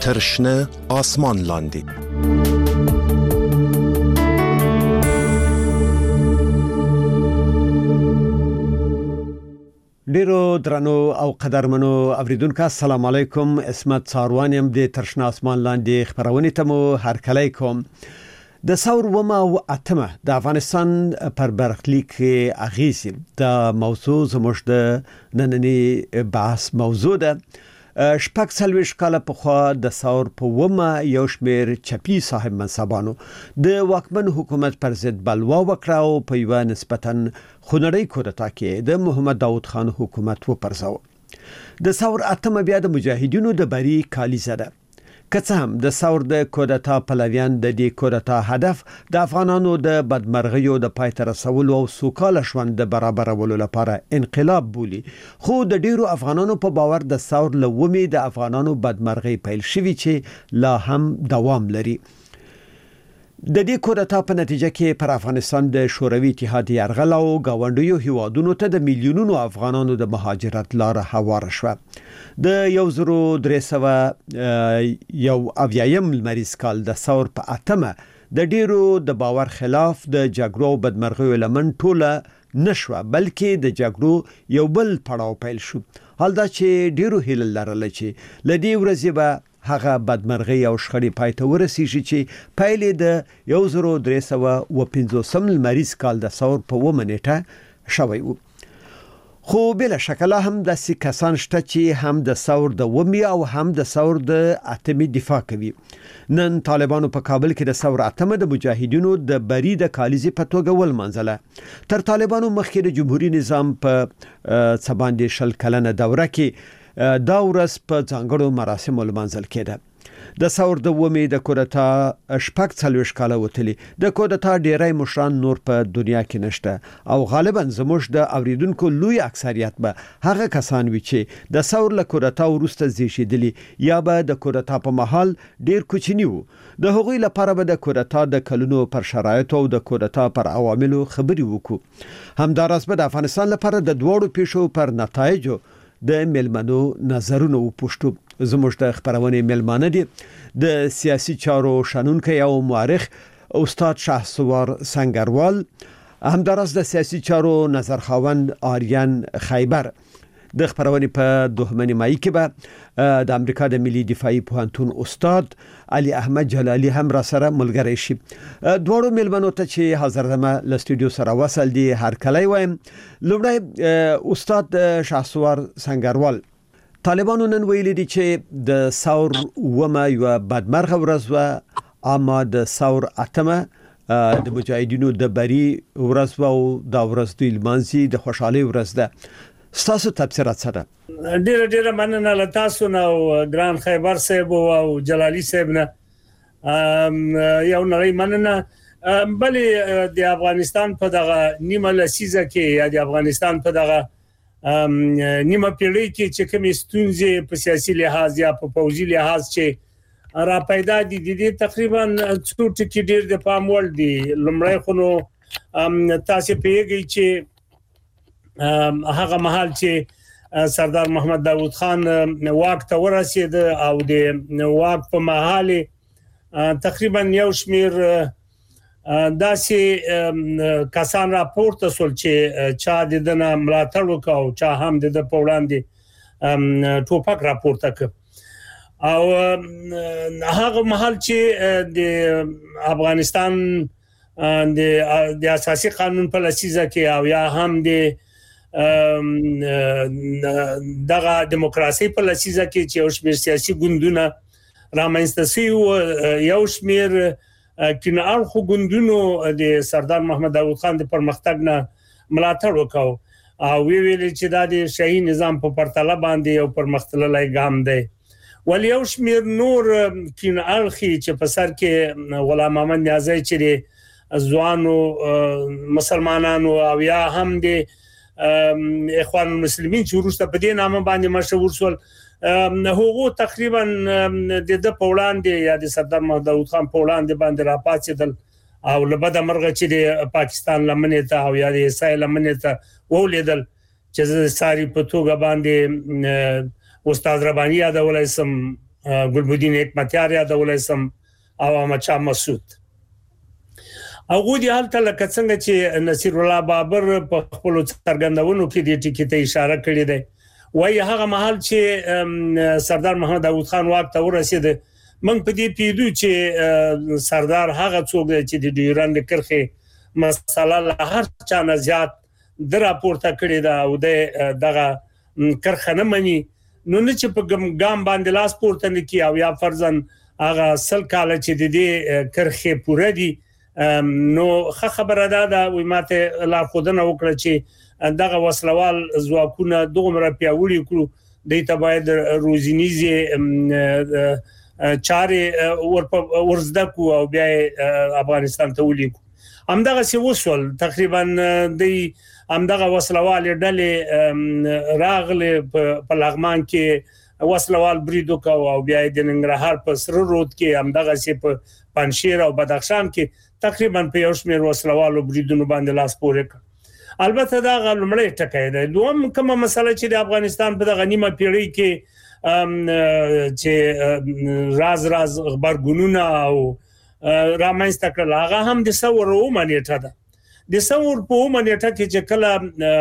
ترشنه آسمان لاندې. ډیرو درنو او قدرمنو اوریدونکو السلام علیکم. اسمت څاروانیم د ترشنه آسمان لاندې خبرونه ته مو هرکلی کوم. د ثور ومه او اتمه د افغانستان پر برخلیک اغیز د موضوع زموږ د نننی بحث موضوع ده. شپږ څلوېښت کاله پخوا د ثور په ومه یو شمېر چپی صاحب منصبانو د واکمن حکومت پر ضد بلوا وکړه او په یوه نسبتاً خونړۍ کودتا کې د محمد داود خان حکومت وپرځاوه. د ثور اتمه بیا د مجاهدینو د بری کالیزه ده. که څه هم د ثور د کودتا پلویان د دې کودتا هدف د افغانانو د بدمرغیو د پای ته رسولو او سوکاله ژوند د برابرولو لپاره انقلاب بولي، خو د ډیرو افغانانو په باور د ثور له ومې د افغانانو بدمرغي پیل شوی چې لا هم دوام لري. د دې کودتا په نتیجه کې پر افغانستان د شوروي اتحاد یرغل او گاونډیو هیوادونو ته د میلیونونو افغانانو د مهاجرت لار هواره شوه. د 1301 لمریز کال د ثور په اتمه د ډیرو د باور خلاف د جګړو او بدمرغیو لمن ټوله نشوه، بلکې د جګړو یو بل پړاو پیل شو. حال دا چې ډیرو هیله لرله چې لدې ورځې به هغه بدمرغي او شخړې پای ته ورسیږي چې پایلې د 1350 لمریز کال د ثور په ومه نیټه شوی و. خو بلا شک لا هم د کسان شته چې هم د ثور د ومې او هم د ثور د اتمې دفاع کوي. نن طالبانو په کابل کې د ثور اتمه د مجاهدینو د بری د کالیزې په توګه ولمانځله. تر طالبانو مخکې د جمهوریت نظام په څباندې شل کلنه دوره کې دا ورځ په ځانګړو مراسمو لمانځل کېده. د ثور د ومې د کودتا شپږ څلوېښت کاله وتلي. د کودتا ډیری مشران نور په دنیا کې نشته او غالبا زموږ د اوریدونکو لوی اکثریت به هغه کسان وي چې د ثور له کودتا وروسته زیږیدلي یا به د کودتا په مهال ډیر کوچنی وو. د هغوی لپاره به د کودتا د کلونو پر شرایطو او د کودتا پر عواملو خبري وکړو. همداراز به د افغانستان لپاره د دوړو پیښو پر نتایجو د ملمنو نظرونه وپوښتو. زموږ د خبرونه ملمانه دي د سیاسي چارو شنونکي او مورخ استاد شهسوار سنگروال، همداراز د سیاسي چارو نظرخواند آریان خیبر. د خبرونه په دوهمه نیمایي کې به د امریکا د ملي دفاعي پوهنتون استاد علي احمد جلالي هم را سره ملګری شي. دوړو ملمنو ته چې حاضر دمه ل سټوډیو سره وصل دي هرکلی وایم. لومړی استاد شهسوار سنگروال، طالبانو نن ویلي دي چې د ثور ومه یو بدمرغه ورځ و، اما د ثور اتمه د مجاهدینو د بری ورځ و او د ورځ دوی لمانځي د خوشحالي ورځ ده. ستاسو تفسیرات څه ده؟ ډیره مننه له تاسو نه او ګران خیبر صاحب او جلالی صاحب نه. یو نړۍ مننه. بلې د افغانستان په دغه نیمه لسیزه کې یا د افغانستان په دغه نیمه پیړۍ کې چې کومې ستونزې په سیاسي لحاظ یا په پوځي لحاظ چې را پیدا دي د تقریبا څو ټکي ډیر د پام وړ دي. لومړی خو نو تاسو پیږئ چې هغه مهال چې سردار محمد داود خان واک ته ورسید او د واک په مهال تقریبا یو شمیر داسې کسان راپورته سول چې چا د دنه ملاتړ وکاو، چا هم د په وړاندې ټوپک راپورته ک. او هغه مهال چې د افغانستان د اساسي قانون په لسیزه کې او یا هم د دغه دیموکراسي په لسیزه کې چې یو شمیر سیاسي ګوندونه رامنځته شوي، یو شمیر کینه اړخو ګوندونو د سردار محمد داود خان د پرمختګ نه ملاتړ وکاو او ویل چې دا د شاهي نظام په پرتله باندې یو پرمختللی ګام دی. ولی یو شمیر نور کینه اړخي چې په سر کې غلام محمد نیازی چې ځوانو مسلمانانو او یا هم د اخوان المسلمین چې وروسته په دې نامه باندې مشهور شول، هغه تقریبا د پولاند یا د سردار محمد داود خان پولاند باندې راپاتېدل او لبد مرغه چې د پاکستان لمنې ته او یا د اسرائیل لمنې ته ولیدل چې ساری په توګه باندې استاد رباني یادولای سم ګلبدین حکمتیار یادولای سم او احمد شاه مسعود هغه د حالت لکه څنګه چې نصیر الله بابر په خپل څرګندونو کې د ټکی ته اشاره کړې ده وایي هغه مهال چې سردار محمد داوود خان واک ته ورسید موږ په دې پیډو چې سردار هغه څوک چې د ډیورند کرخه مسله له هر چا نه زیات د راپورته کړی دا او دغه کرخه نه مني نو نه چې په ګام باندې لاس پورته نکي او یا فرضاً هغه سل کال چې د دې کرخه پوره دي نو خبره ده وي ماته لا خودنه وکړه چې دغه وسلوال ځواکونه دومره پیاوړي کړو د ته باید روزینیزي چارې ورزده کو او بیا افغانستان ته ولیکو همدغه سی وصول تقریبا د همدغه وسلوال ډلې راغله په لغمان کې وسلوال بریدو کو او بیا د ننګرهار په سره رود کې همدغه سی په پنشیر او بدخشان کې تقریبا په یو شمېر وسلوالو بریدونو باندې لاس پورې کړ البته دا غلمړی ټکی دی دوم کومه مسله چې د افغانستان په دغه نیمه پیړۍ کې چې راز خبرګونونه او رامنځته کړل هغه هم د ثور ومنېټه ده د ثور په ومنېټه کې چې کله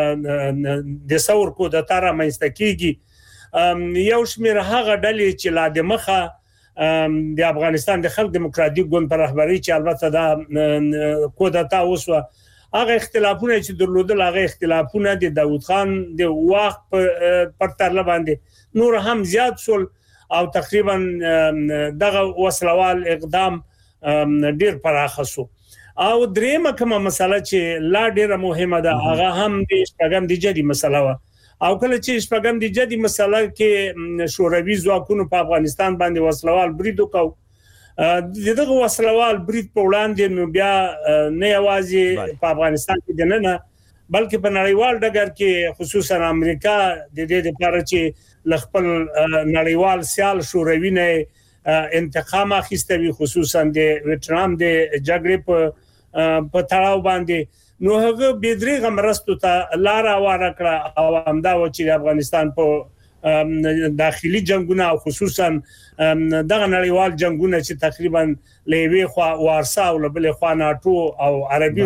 د ثور کو د تار رامنځته کیږي یو شمېر هغه ډلې چې لا د مخه د افغانستان د خلک دیموکراتیک ګوند پر رهبری چې البته دا کودتا وسو هغه اختلافونه چې درلودل هغه اختلافونه د داوود خان د وخت پر ترله باندې نور هم زیات شول او تقریبا دغه وسلوال اقدام ډیر پراخه شو او درېمه کومه مسله چې لا ډیره مهمه ده هغه هم د شپږم د جدي مسله و او کله چې شپږم د جدي مسله کې شوروي ځواکونو په افغانستان باندې وسلوال برید وکاو دغه وسلوال برید په وړاندې نو بیا نه یوازې په افغانستان کې نه بلکې په نړیوال ډګر کې خصوصا امریکا د دې لپاره چې خپل نړیوال سیال شوروي نه انتقام اخیستوي خصوصا د ویتنام د جګړې په تړاو باندې نو هغه بيدریغه مرستو ته لار واره کړه او همدا و چې افغانستان په داخلي جنگونه او خصوصا دغه نړیوال جنگونه چې تقریبا لوي خو وارسا او بل خو ناتو او عربي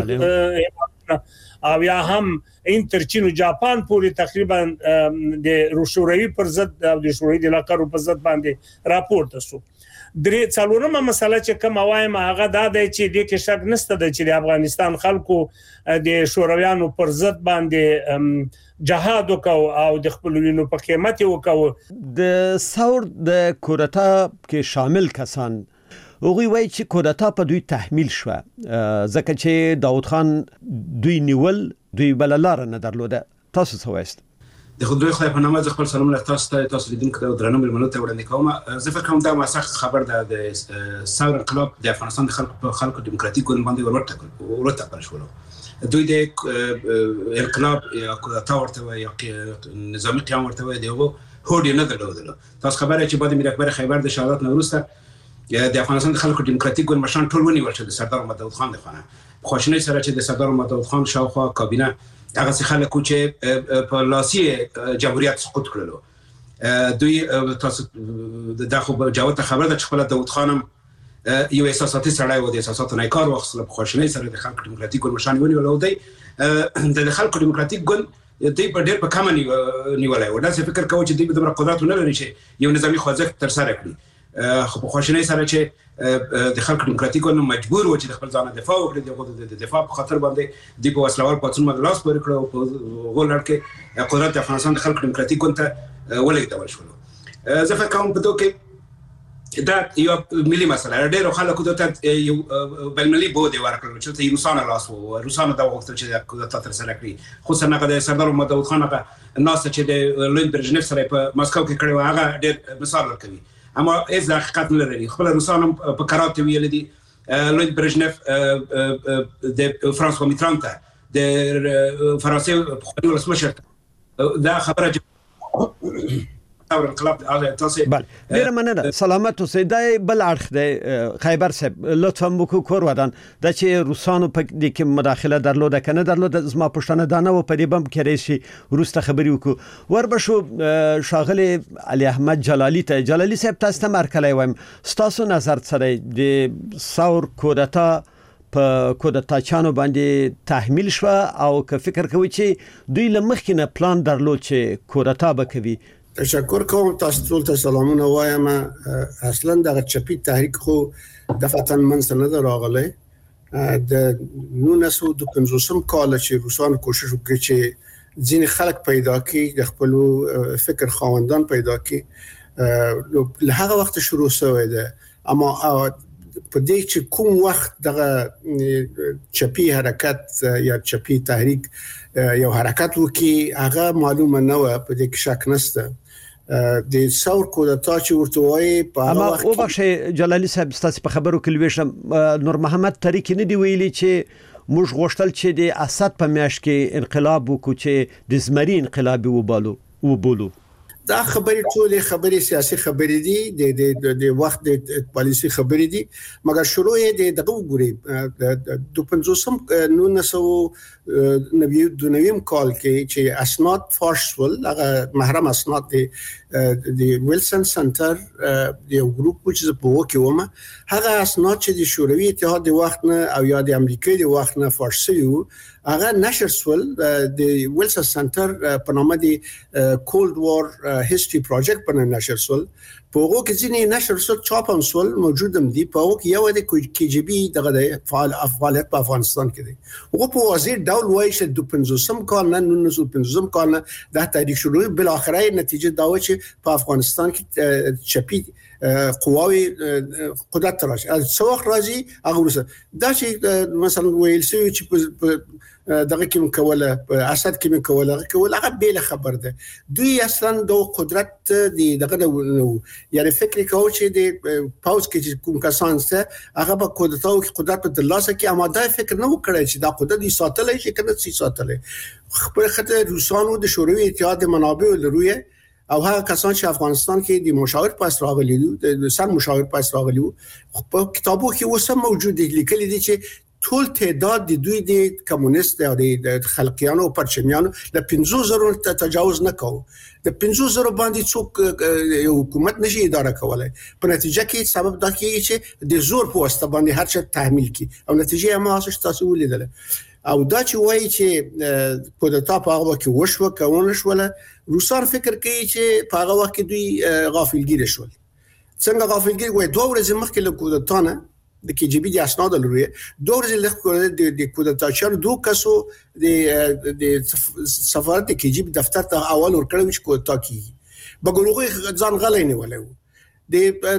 او یا هم انترچین او جاپان پورې تقریبا د شوروي پر ضد او د شوروي د لقرو پر ضد باندې راپورته شو درې څلورمه مسله چې کوم وایم هغه دا دی چې د کې شک نشته چې د افغانستان خلکو د شورویانو پر ضد باندې جهاد وکاو او د خپلوینو په قیمت وکاو د ثور د کودتا کې شامل کسان هغوی وایي چې کودتا په دوی تحمیل شو ځکه چې داوود خان دوی نیول دوی بل لار نه درلوده تاسو څه وایست د خدای خدای په نامه خپل سلام له تاسو لیدونکو ته درنو ملمنو ته وړاندې کوم زه فکر کوم دا مسخ خبر ده د ثور انقلاب د افغانستان د خلکو دیموکراتیک ګوند باندې ورته شو دوی د انقلاب یا کودتا ورته یا نظامی قیام ورته دی هوډ نه درلودل تاسو خبره چې بعد میر اکبر خیبر د شهادت نه وروسته د افغانستان د خلکو دیموکراتیک ګوند مشان ټول ونیول شو د سردار محمد داوود خان لخوا خوشنۍ سره چې د سردار محمد داوود خان شاوخوا کابینه هغه خلکو چې په لاسي جمهوریت سقوط کړلو دوی تاسو د خو جواب خبره ده چې خپل داوود خانم یو احساساتي سړی و د احساساتو نه کار واخیستل په خوشنۍ سره د خلکو دیموکراتیک ګوند مشان ونیول او دی د خلکو دیموکراتیک ګوند دوی په ډېر په کم نیولای و دا څه فکر کوي چې دوی به د قدرت نه لري چې یو نظامی خوځښت تر سره کړي خو په خوشنۍ سره چې د خلکو دیموکراتیک ګوند مجبور و چې د خپل ځان دفاع وکړي د دفاع په خاطر باندې د وسلوال پاتون مدلاس پورې کړو په غولړ کې قدرت د افغانستان د خلکو دیموکراتیک ګوند ته ولېږدول شو زه فکر کوم په دوه کې دا یو ملي مسله ډېر خلکو ته یو بل ملي بوده ورکړل چې روسانه لاس وو روسانه دا وخت چې دا تر سره کړی خو څنګه د سردار محمد داوود خان هغه ناس چې د لوید برژنیف سره په مسکو کې کړی هغه ډېر مثال ورکوي اما از حقیقت نه لري خپل روسانو په قرارات ویل دي لوید برژنیف د فرانسوا میتران ته د فرانسې په خپل رسمي شرط دا خبره ثور انقلاب تاسو بله ډیره مننه سلامت اوسئ د بل اړخ د خیبر صاحب لطفا مو کور ودان د چې روسانو په دې کې مداخله درلوده کنه درلوده زما پښتنه دانه و په دې بم کې راشي روسته خبري وکړو وربشو شاغله علي احمد جلالي صاحب تاسو ته مرکلای وایم تاسو نظر سره د ثور کودتا په کودتاچانو باندې تحمیل شو او که فکر کوي چې دوی لمخکې نه پلان درلود چې کودتا وکوي. تشکر کوم تاسو ټول ته سلامونه وایم. اصلا د چپی تحریک خو دفعتاً منځ نه راغلی د 1950 کال چې روسان کوشش وکړي چې ځینې خلک پیدا کړي د خپل فکر خواندان پیدا کړي له هغه وخت شروع شوی ده اما په دې چې کوم وخت دغه چپی حرکت یا چپی تحریک یو حرکت وکي هغه معلومه نه و په دې کې شک نشته د ثور کودتا چې ورته وایي په هغه وخت او بخښه جلالي صاحب تاسو په خبرو کې لويشم نور محمد طریق نه دی ویلي چې موږ غوښتل چې د اسد په میاشت کې انقلاب وکړو چې د زمري انقلاب وبولو دا خبرې ټولې خبرې سیاسي خبرې دي د وخت د پالیسي خبرې دي مګر شروع یې دغه وګوري د 1999 کال کې چې اسناد فارشول هغه محرم اسناد د ویلسن سنټر د یو ګروپ چې په وکه ومه هغه اسناد چې د شوروي اتحاد د وخت نه او یا د امریکا د وخت نه فارسي هغه نشر سول د ویلسن سنټر په نامه د کولد وار هیستوري پروجیکټ په نشر سول په هغه کې ځینې نشر سول چاپ هم سول موجودم دي په هغه کې یو د کی جی بی دغه فعالیت په افغانستان کې دي هغه په واضح ډول وایي چې د 50 کال نه 1950 کال نه د تاریخ شروع بل اخره نتیجه دا و چې په افغانستان کې چپی قواوی قدرت راشي څو وخت راځي هغه ورسره دا چې مثلا ویل سوي چې دغه کې مکوله اسد کې مکوله هغه بیل خبر ده دوی اصلا د قدرت دغه یعنی فکر کوي چې د پاوز کې کوم کسان څه هغه په کودتاو کې قدرت په دلاسه کې آماده فکر نه وکړي چې دا قدرت یې ساتلې چې کنه سي ساتلې خپل خطر روسانو د شوروي اتحاد منابع لروي او هغه کسان چې افغانستان کې د مشاور پاس راغلي د سر مشاور پاس راغلي په کتابو کې وسه موجود دي لیکلي دي چې ټول تعداد د دوی د کمونیست او د خلقیانو پرچمیانو د 50,000 تجاوز نه کوي د 50,000 باندې څوک حکومت نشي اداره کولای په نتیجه کې سبب دا کیږي چې د زور په واسطه باندې هر څه تحمیل کی او نتیجه هم تاسو ولیدل او دا چې وایي چې کودتا په هغه کې وشو کوونه شوله روسان فکر کوي چې په هغه وخت دوی غافلګیر شول څنګه غافلګیر وای دوه ورځې مخکې له کودتا نه د کی جی بی د اسناد لري دوه ورځې له د کودتا چر دوه کسو د سفارت کی جی بی دفتر ته اول ورکړل چې کودتا کیږي بګلوغه ځان غلې نه ولې د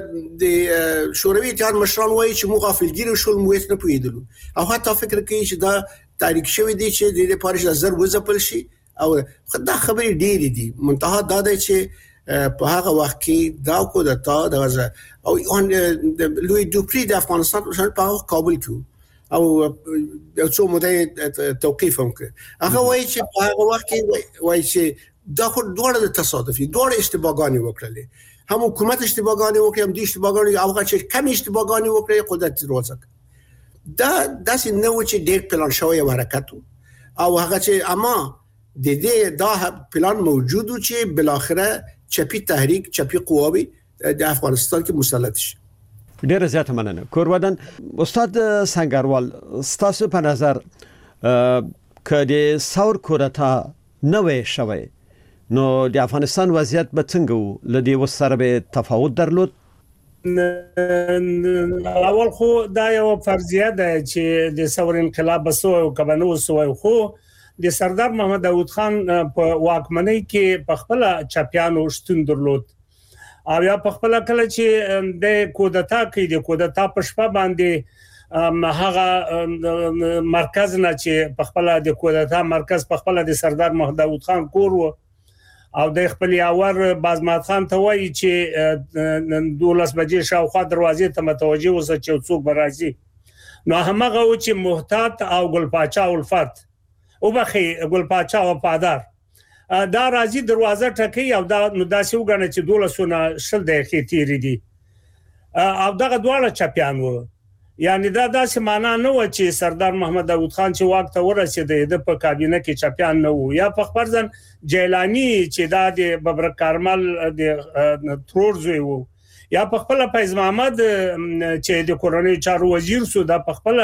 شوروي اتحاد مشران وایي چې مو غافلګیر شول مو هیڅ نه پوهیدلو او حتی فکر کوي چې دا تاریخ شوی دی چې د پاریس زر وځپل شي او دا خبرې ډېرې دي منتها دا دی چې په هغه وخت کې دا کودتا دغه او لوی دوپری د افغانستان په کابل کې او څو موده توقيف هم کړ هغه وایي چې په هغه وخت کې وایي چې دا خو دوړه تصادفي دوړه اشتباهګانی وکړلې هم حکومت اشتباهګانی وکړي هم د اشتباهګانی هغه چې کم اشتباهګانی وکړي قدرت روزک دا داسې نه و چې ډېر پلان شوی حرکت او هغه چې اما د دې دا پلان موجود و چې بل اخره چپی تحریک چپی قواوی د افغانستان کې مسلط شي. ډېر زیات مننه کورودن استاد سنگروال ستاسو په نظر کله ثور کودتا نه وې شوی نو د افغانستان وضعیت به څنګه و لدی وسره به تفاوت درلود اول خو دا یو فرضیه ده چې د ثور انقلاب سو او کبنو سو خو د سردار محمد داوود خان په واکمنۍ کې په خپل چاپیانو شتون درلود او یا په خپل کله چې د کودتا کې د کودتا په شپه باندې هغه مرکز نه چې په خپل د کودتا مرکز په خپل د سردار محمد داوود خان کور او د خپل یاور بازمات خان ته وایي چې 12 بجې شاوخوا دروازې ته متوجه اوسه چې څوک برازي نو هغه و چې محتاط او ګل پاچا الفت او بخي ګل پاچا وفادار دا راځي دروازه ټکي او دا نو داسې وګڼي چې 1210 دقیقې تیرې دي او دغه دواړه چپیان وو. یعنی دا داسې معنا نه و چې سردار محمد داوود خان چې واک ته ورسېد د په کابینه کې چپیان نه وو یا په خبرځن جیلانی چې دا د ببرک کارمل د ترور زوی وو یا په خپل فیض محمد چې د کورنۍ چارو وزیر سو دا په خپل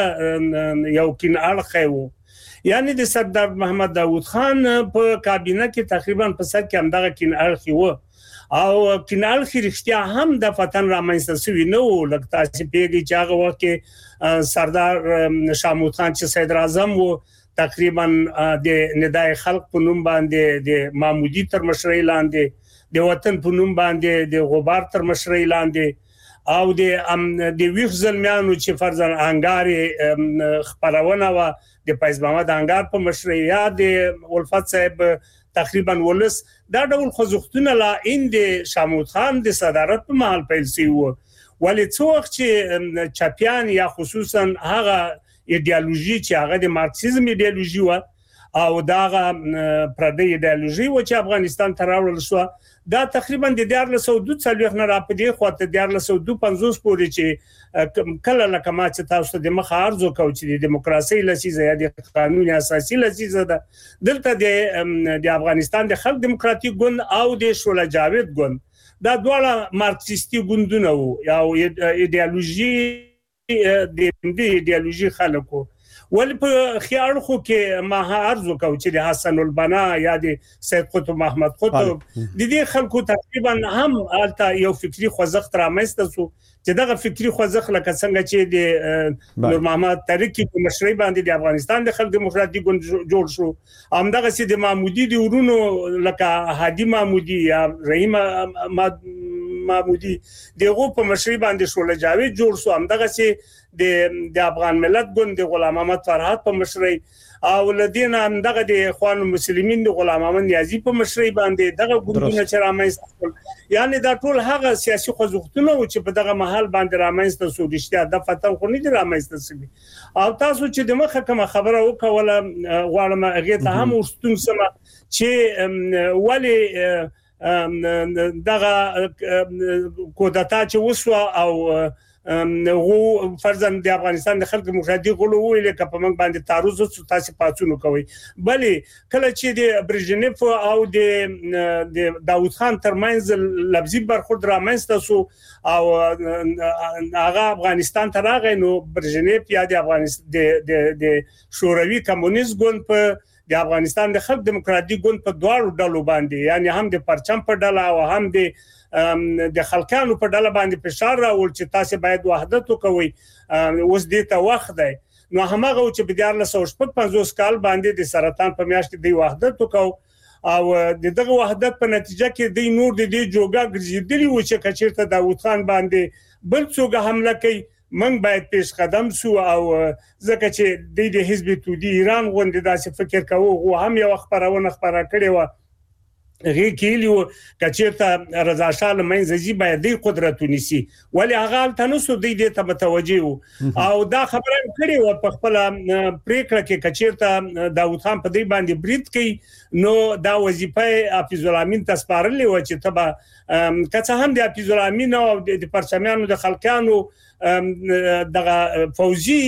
یو کین اړخ وو. یعنی د سردار محمد داوود خان په کابینه کې تقریبا په سر کې هم دغه کین اړخ وو او کینال خریشتیا هم د فتن رامنځته شوی نو لکه چې پیږي چې هغه وخت کې سردار شامود خان چې صدر اعظم وو تقریبا د ندای خلق په نوم باندې د محمودي تر مشرۍ لاندې د وطن په نوم باندې د غبار تر مشرۍ لاندې او د ویخ زلمیانو چې فرزن انګار خبرونه و د فیض محمد انګار په مشرۍ یا د الفت صاحب تقریبا ولس دا ډول خوځښتونه لا اند شامود خان د صدارت په محل پیل سی وو ولې څو وخت چې چاپیان یا خصوصا هغه ایدئولوژي چې هغه د مارکسیزم ایدئولوژي و او دا پردې ایدئولوژي و چې افغانستان ته راوړل شو دا تقریبا د 1942 نه را پدې خواته 1950 پورې چې کله لکه ما چې تاسو د مخ ارزو کو چې د دیموکراسي لسیزه یا د قانون اساسي لسیزه ده دلته د افغانستان د خلک دیموکراتیک ګوند او د شوله جاوید ګوند دا دواړه مارکسیستي ګوندونه وو یا ایدئولوژي د ایدئولوژي خلکو ول په خیال خو کې ما ارزو کو چې د حسن البنا یا د سید قطب محمد قطب د دې خلکو تقریبا هم الته یو فکری خوځښت رامنځته شو چې دغه فکری خوځښت لکه څنګه چې د نور محمد تاریخي په مشرۍ باندې د افغانستان د خلک دیموکراتیک ګوند جوړ شو همدغه سي د محمودي د ورونو لکه هادي محمودي یا رحیم محمودي دغه په مشرۍ باندې شوله جاوید جوړ شو همدغه سي د افغان ملت ګوند د غلام محمد فرحات په مشرۍ او لدین هم دغه د اخوان المسلمین د غلام محمد نیازی په مشرۍ باندې دغه ګوندونه چې رامنځته یعنی دا ټول هغه سیاسي خوځښتونه چې په دغه محل باندې رامنځته شو رښتیا د فتن خو نه دي رامنځته شوي او تاسو چې د مخه کوم خبره وکوله غواړم هغه ته هم ورستون سم چې ولی دغه کودتا چې وسو او غو فرزند د افغانستان د خلک مخادي غلو ویل ک په من باندې تعرض تاسو پاتونو کوي بلې کله چې د برژنیف او د داوود خان ترمنځ لفظي برخورد رامنځته شو او هغه افغانستان ته راغی نو برژنیف یا د افغانستان د شوروي کمونیست ګوند په د افغانستان د خلک دیموکراتیک ګوند په دوه ډلو باندې یعنی هم د پرچم په ډله او هم د خلکانو په ډله باندې فشار راول چې تاسو باید وحدت وکوي اوس دې ته وخت دی نو هغه چې په 1950 کال باندې د سرطان په میاشت کې د وحدت وکاو او دغه وحدت په نتیجه کې د نور د جوګه ګرځیدلی و چې کچیرته داوود خان باندې بل څوک حمله کوي من باید پیش قدم سو او ځکه چې د حزب توده ایران غونډه داسې فکر کوو او هم یو خبرونه خبره کړې و غي کیلو کچیرته رضا شاه لمنځي باید د قدرت ونیسي ولی هغه تنسو د دې ته متوجه او دا خبره کړې و په خپل پریکړه کې کچیرته داوود خان په دې باندې بریټ کوي نو دا وظیفه حافظ الامین تسپارلې و چې تبا کڅه هم د حافظ الامین او د پرچمیانو د خلکانو دغه فوزي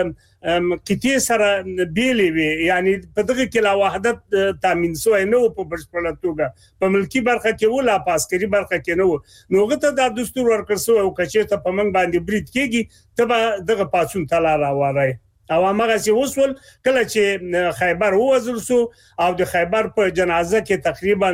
کته سره بیلې وي یعنی په دغه کې لا وحدت تامین سوی نو په بشپړه توګه په ملکی برخه کې ولا په عسکري برخه کې نو نوغه ته د دستور ورکړ سو او کچې ته په من باندې بریټ کېږي ته دغه پاتون تلا راوړای او هغه چې وصول کله چې خیبر ووزل سو او د خیبر په جنازه کې تقریبا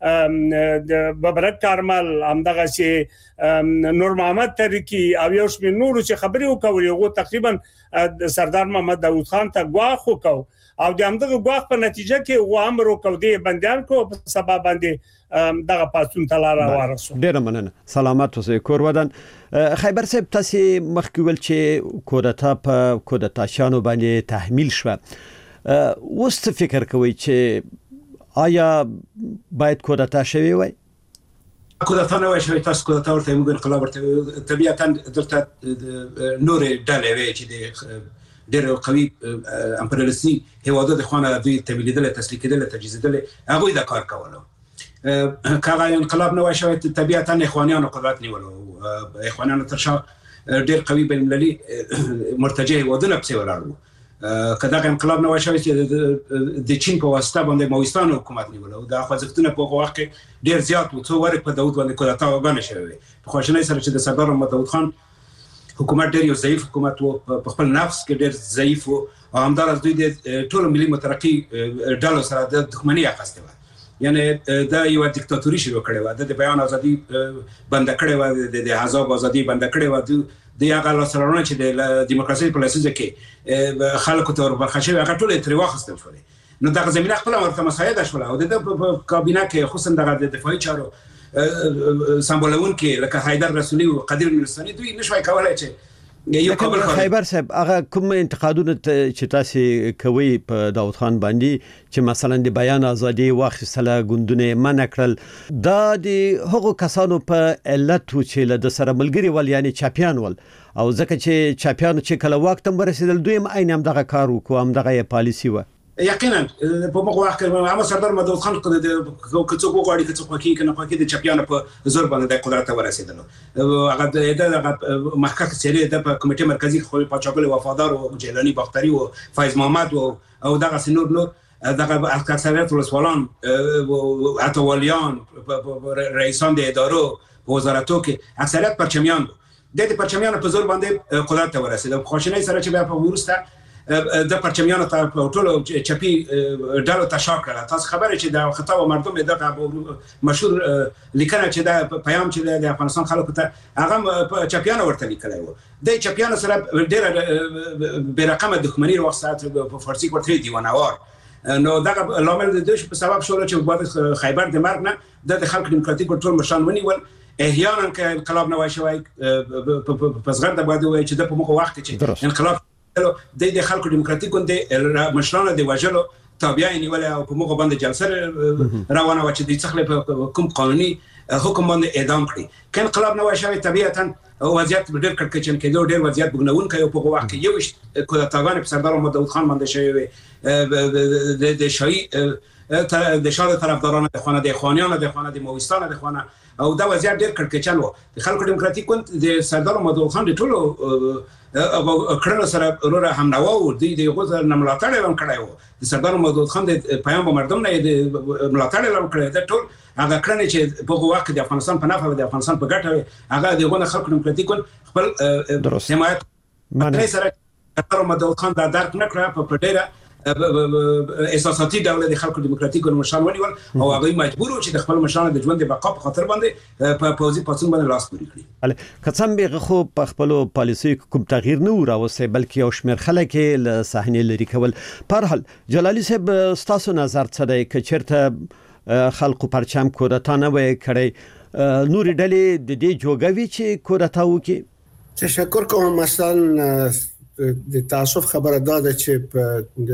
د ببرک کارمل همدغه چې نور محمد تاریخي او یو شمېر نور چې خبري وکولې غو تقریبا سردار محمد داوود خان ته غواخ وکاو او د همدغه غواخ په نتیجه کې و امر وکاو دی بندیان کو په سبب باندې دغه پاتون تلاره ورسو ډیر مننه سلامت اوسئ کور ودان خیبر صاحب تاسو مخکې ول چې کودتا په کودتا شانو باندې تحمیل شو اوس فکر کوي چې آیا باید کودتا شوی وای کودتا نه وای شوی تاسو کودتا ورته موږ انقلاب ورته طبيعتا دلته نور ډلې وی چې د ډېر قوي امپریالیستي هیوادو د خوانه دوی تبلیدل تسلیکیدل تجهیزیدل هغه د کار کولو کله انقلاب نو شوی طبيعتا اخوانیانو قدرت نیولو اخوانیانو ترشا ډېر قوي بین المللي مرتجع هیوادونه په ولاړو کله انقلاب نو شوی چې د چین په واسطه باندې موستان حکومت نیولو د خوځښتونه په وخت کې ډېر زیات و څو ور په داود باندې کودتا وګڼل شوی په خوشنۍ سره چې د سردار محمد داود خان حکومت ډېر یو ضعیف حکومت و په خپل نفس کې ډېر ضعیف و همدارس دوی د ټول ملي مترقي ډلو سره د دښمنۍ اخیسته و یعنی دا یو دیکتاتوري شروع کړې و د بیان ازادي بند کړې و د حزب ازادي بند کړې و د هغه لاسرونه چې د دیموکراسي په لسیزه کې خلکو ته وربخښي هغه ټول تر واخستل شول نو دا زمينه خپل ورته مساعده شول او د کابینه کې خصوصا د دفاعي چارو سمبولون کې لکه حیدر رسولي او قدیر نورستاني دوی نشوي کولای چې یو قبل خیبر صاحب هغه کوم انتقادونه چې تاسو کوي په داود خان باندې چې مثلا د بیان ازادي واخیستله ګوندونه منع کړل دا د هغو کسانو په علت چې له د سره ملګری ول یعنی چاپیان ول او ځکه چې چاپیان چې کله وخت هم رسیدل دوی هم عین هم دغه کار وکړو هم دغه پالیسی و یقینا په موږ وخت کې عامه سردار محمد خان کو د کڅو غواړي کڅو پکې کنه پکې د چاپیانو په زور باندې د قدرت ورسېدل هغه د محقق سری د کمیټې مرکزی خو پاچاګل وفادار او جیلانی بختری او فایز محمد او دغه سنور دغه اکثریت ولسوالان اتوالیان رئیسان د ادارو وزارتو کې اکثریت پرچمیان د پرچمیان په زور باندې قدرت ورسېدل خوشنۍ سره چې بیا په ورسته د پرچمیانو ته په ټولو چپی ډالو تشاکر تاسو خبره چې د خطاب مردم د مشهور لیکنه چې د پیام چې د افغانستان خلکو ته هغه چپیانو ورته لیکلی و د چپیانو سره ډېر برقمه دښمنی وروسته په فارسی ورته دیوانوار نو دا لامل د دوی په سبب شو چې بعد خیبر د مرګ نه د خلک دیموکراتیک ټول مشان ونیول احیانا که انقلاب نه وشوي په زغرد باندې وای چې د په موخه وخت چې انقلاب د خلکو دیموکراتیک ګوند مشرانو د وجلو تابع نیول او په موږ باندې جلسه روانه و چې د څخله په کوم قانوني حکم باندې اعدام کړي کله انقلاب نه وشوي طبيعتا وضعیت ډېر کړکچن کېدو ډېر وضعیت بګنون کوي په وخت کې یو کودتاګان په سردار محمد داود خان باندې شوی د شای د شاده طرفدارانو د خانه د اخوانیانو د خانه د موستانو د خانه او دا وضعیت ډېر کړکچن و د خلکو دیموکراتیک ګوند د سردار محمد داود خان د ټولو کړنو سره وروره همنوا و د غوښتل ملاتړ هم کړی و د سردار محمد داود خان د پیام مردم نه د ملاتړ هم کړی د ټول هغه کړنې چې په وخت د افغانستان په نفع د افغانستان په ګټه هغه دغه خلکو دیموکراتیک ګوند خپل حمایت معنی سره سردار محمد داود خان دا درک نه کړ په ډیره اساساتي ډول د خلکو دیموکراتیک مشان ونیول او هغه مجبور و چې د خپل مشان د ژوند د بقا په خاطر باندې په پوزي پاتون باندې لاس پوري کړی قسم به خو په خپل پالیسي کوم تغییر نه راوځي بلکې یو شمېر خلک له صحنې لري کول په هر حال جلالي صاحب تاسو نظر څه دی چې چیرته خلکو پرچم کودتا نه وای کړی نور ډلې د دې جوګوي چې کودتا وکي تشکر کوم مثلا د تاسف خبره ده چې په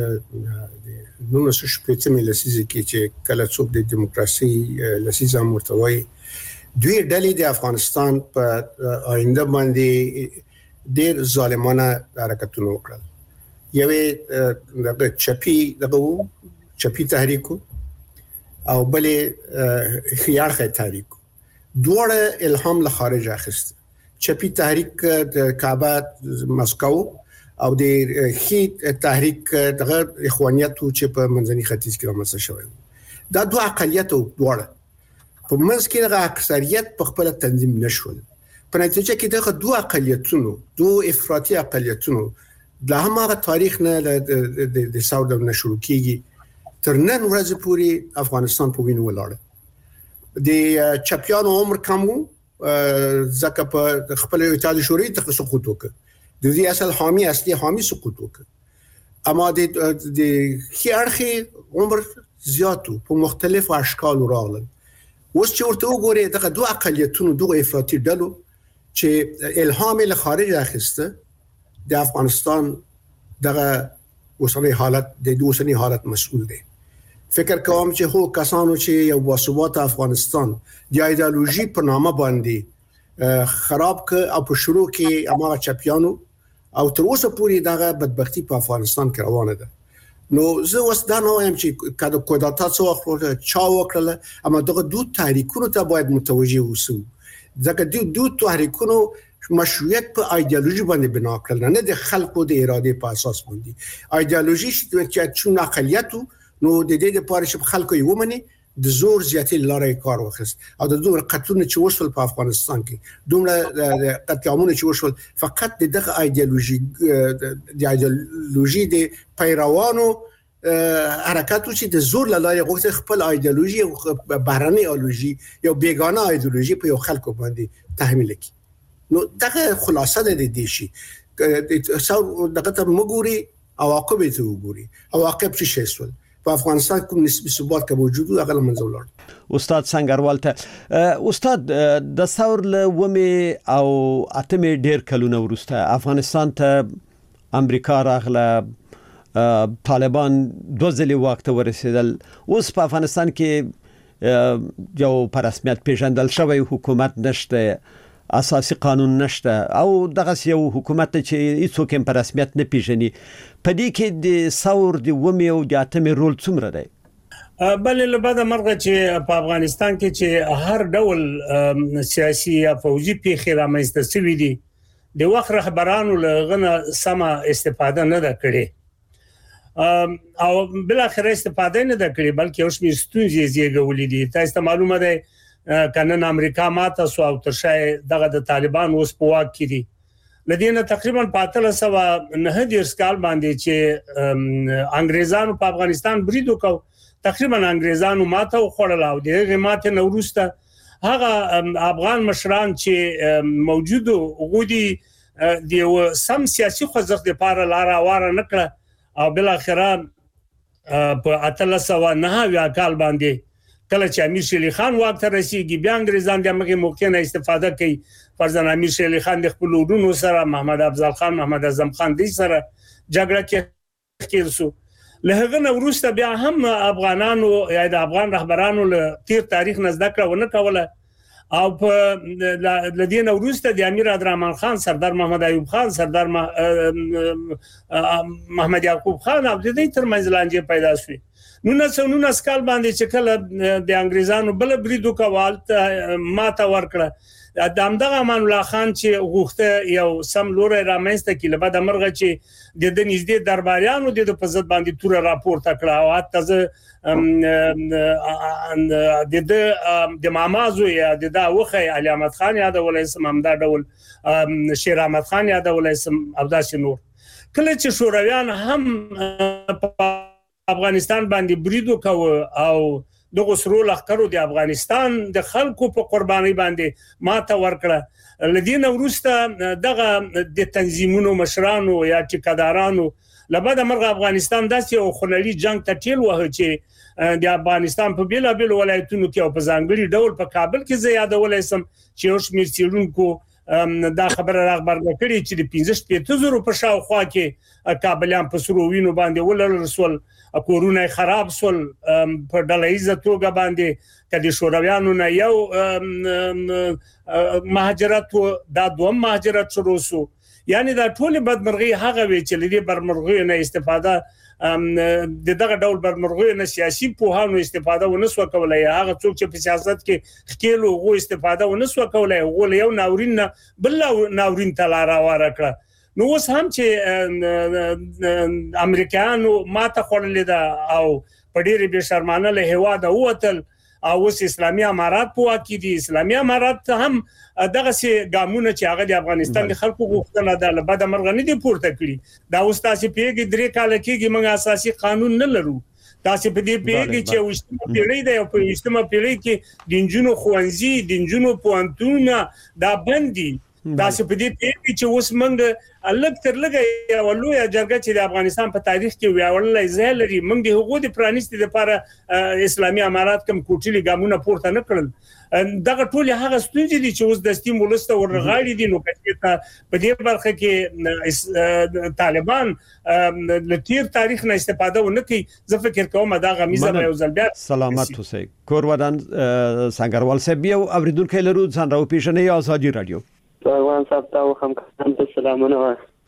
نو نسو شپېڅمې لسیزه کې چې کله څوک د دیموکراسي لسیزه مرتوي دوی ډلې د افغانستان په آینده باندې ډېر ظالمانه حرکتونه وکړل یوه د چپی تحریک او بلې خيارخه تحریک دوړه الهام له خارج اخیست چپی تحریک د کعبه مسکو او د خیت تحریک دغه اخوانیت چې په منځني ختیځ کې رامنځته شوی دا دوه اقلیت او دوړه په منځ کې دغه اکثریت په خپل تنظیم نشول په نتیجه کې دغه دوه اقلیتونو دوه افراطي اقلیتونو د هغه تاریخ نه د ساود نه شروع کیږي تر نن ورځې پورې افغانستان په وینو ولاړ د چپیانو عمر کم ځکه په خپل اتحاد شوروي ته سقوط وکړ د دې اصلي حامی سقوط وکړ اما د خيارخي عمر زیاتو په مختلفو اشکال راغلل اوس چې ورته وګورئ دغه دوه اقلیتونو دوه افراطي ډلو چې الهام له خارج اخیسته د افغانستان دغه اوسنی حالت مسؤل دی فکر کوم چې هو کسانو چې یو باثبات افغانستان د ایدئولوژي په نامه باندې خراب ک او په شروع کې اماغه چپیانو او تر اوسه پورې دغه بدبختی په افغانستان کې روانه ده. نو زه اوس دا نه وایم چې کله کوډاتا څو وخت چا وکړه، اما دغه دوه تحریکونو ته باید متوجه اوسو. ځکه دوه تحریکونو مشروعیت په ایدئولوژي باندې بنا کړل، نه د خلکو د اراده په اساس باندې. ایدئولوژي چې چون اقلیتو نو د دې لپاره چې خلکو یې ومني د زور زیاتې لارې کار واخیست او د دومره قتلونه چې وشول په افغانستان کې، دومره قتلعامونه چې وشول فقط دغه ایدئولوژي د پیروانو حرکتو چې د زور لارې غوښتل خپل ایدئولوژي او بهرنۍ ایدئولوژي یو بیگانه ایدئولوژي په یو خلکو باندې تحمیل کړي. نو دغه خلاصه ده د دې شي دغه ته مګوري عواقب ته وګوري. عواقب څه شي سول په افغانستان کوم نسبي ثبات کې موجود هغه منځ ولاړ. استاد سنگروال ته استاد د ثور له ومه او اتمه ډیر کلونه ورسته افغانستان ته امریکا راغله، طالبان دوزلی وخت ورسېدل، اوس په افغانستان کې یو په رسمیت پیژندل شوی حکومت نشته، اساسي قانون نشته او دغه یو حکومت چې هیڅوک په رسمیت نه پیژني. په دې کې د ثور د ومه او د اتمه رول څومره دی؟ بل له بعد مرغه چې په افغانستان کې چې هر ډول سیاسي یا فوجي پیښې رامنځته شوې دي، د وخت رهبرانو لغنه سم استفاده نه ده کړې او بل اخر استفاده نه ده کړې، بلکې اوس می ستونزې زیږولې دي. تاسو معلومه ده کنن امریکا ماته سو او ترشای دغه د طالبان اوس په واک کې دي. لدينا تقریبا 1509 کال باندې چې انګريزانو په افغانستان برید وکاو، تقریبا انګريزانو ماته وخوړل او دغه ماته نورسته هغه افغان مشران چې موجودو غودي د سم سیاسي خوځښت لپاره لار واره نکړه او بل اخره په 1309 کال باندې کله چې امیر شیر علي خان واک ته رسیدي بیا انګريزان دغه موقع نه استفاده کوي. فرضاً امیر شیر علي خان د خپل ورونو سره محمد افضل خان، محمد اعظم خان دي سره جګړه کې خیر سو. له هغه نو وروسته بیا هم افغانانو یا د افغان رهبرانو له تیر تاریخ نه زده کړه ونه کوله او په لدین وروسته د امیر عبدالرحمن خان، سردار محمد ایوب خان، سردار محمد یعقوب خان او د دې ترمنځ لانجه پیدا شوه. 1919 کال باندې چې کله د انګريزانو بل برید وکول ماته ورکړه، د همدغه امان الله خان چې غوښته یو سم لوري رامنځته کړي، بعد مرغه چې د نږدې درباریانو د په ضد باندې تور راپورته کړه او حتی د مامازو یا د وخی علي احمد خان یادولای سم، همدا ډول شیر احمد خان یادولای سم او داسې نور. کله چې شورویان هم افغانستان باندې برید وکاو او دغه سرو لخرو د افغانستان د خلکو په قرباني باندې ماته ورکړه، لدین وروسته دغه د تنظیمونو مشرانو یا ټیکادارانو لبد مرغه افغانستان داسې یو خنلي جنگ ته ټیل وه چې د افغانستان په بیل بیل ولایتونو کې او په ځانګړي ډول په کابل کې زیاده ولای سم چې اوس میر سیرونکو دا خبره راغبرګه کړي چې د 15,000 په شاوخوا کې کابلیان په سرو وینو باندې ولر رسول، کورونه خراب سول، په ډلهیزه توګه باندې کدي شورویانو نه یو مهاجرت دا دوم مهاجرت شروع سو. یعنی دا ټول بدمرغي هغه وی چې لدی برمرغي نه استفاده دغه ډول برمرغي نه سیاسي پوهانو استفاده ونسو کولای، هغه څوک چې په سیاست کې خکېلو غو استفاده ونسو کولای، غو یو ناورین نه بل ناورین تلاره واره کړه. نو اوس هم چې امریکایانو ماته خورلې ده او په ډېر به شرمانه له هوا د وتل او اوس اسلامي امارات په واکې دي. اسلامي امارات هم دغه سي ګامونه چې هغه د افغانستان د خلکو غوښتنه ده له بده مرغه نه دي پورته کړی. دا اوس تاسو پیګي 3 کال کېږي موږ اساسي قانون نه لرو. تاسو په دې پیګي چې وشتمه پیړۍ ده او په وشتمه پیړۍ کې د انجونو خوانزي، د انجونو پوانتونه دا بندي. تاسو په دې پیګي چې اوس موږ الګ تر لګي یو لوی جرګه چې د افغانستان په تاریخ کې ویاړلې ځای لري، موږ د حقوق د پرانیستي لپاره اسلامي امارات کوم کوټلي ګامونه پورته نه کړل. دغه ټول هغه ستونزې دي چې اوس د ستیم ولسته ورغاړي دي. نو په دې برخه کې طالبان له تیر تاریخ نه استفاده ونه کوي. زه فکر کوم دا غمیزه به یو ځل بیا سلامت اوسئ. کورودان سنگروال صاحب یو اوریدونکو لرو ځان راو پیژنې ازادي رادیو. افغان صاحب ته هم سلامونه.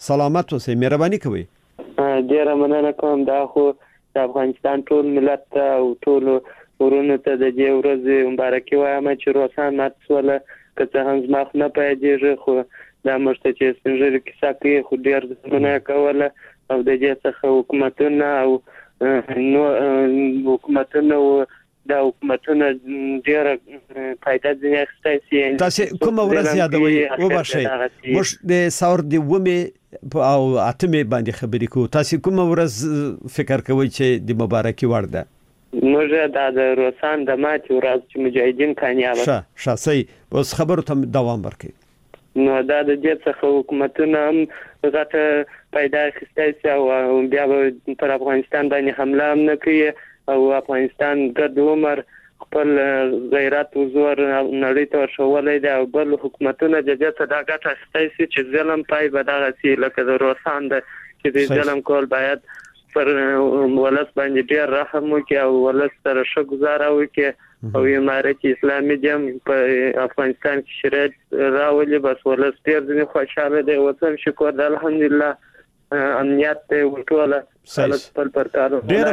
سلامت اوسئ مهرباني کوئ ډیره مننه کوم دا خو د افغانستان ټول ملت او ټول ورونو ته د دې ورځې مبارکي وایم چې روسان مات سول که هم زما نه پیدېږي خو دا مرسته چې سپینږیري کیسه کوي خو ډیر ځنه کوله او د دې څخه حکومتونه او نو حکومتونه دا حکومتونه ډیر فائدہ ځنه اخستای تاسو کومه ورځ یادوي وبښئ موږ د ثور دی ومه او اتمه باندې خبرې کوو تاسو کومه ورځ فکر کوئ چې د مبارکي وړ ده موږ د روسان د ماتې ورځ چې مجاهدین کامیاب شاسي اوس خبرو ته دوام ورکړي نو دا د دې څخه حکومتونه هم غته پیدا اخستای او بیا پر افغانستان باندې حمله هم نه کوي او افغانستان ګډ عمر خپل غیرت او زور نړۍ ته ورشولې دا بل حکومتونه د دې څخه دا ګټه اخستای چې ظلم پای بداغه سي لکه د روسان د چې د ظلم کول باید پر ولس باندې ډیر رحم وکړي او ولس سره ښه گزاره وکړي او امارت اسلامي جام په افغانستان کې شریعت راولي بس ولس ډیر ځنه خوشاله دی وطن شکر الحمدلله امنیت ورټوله خپل پرکارو ډیر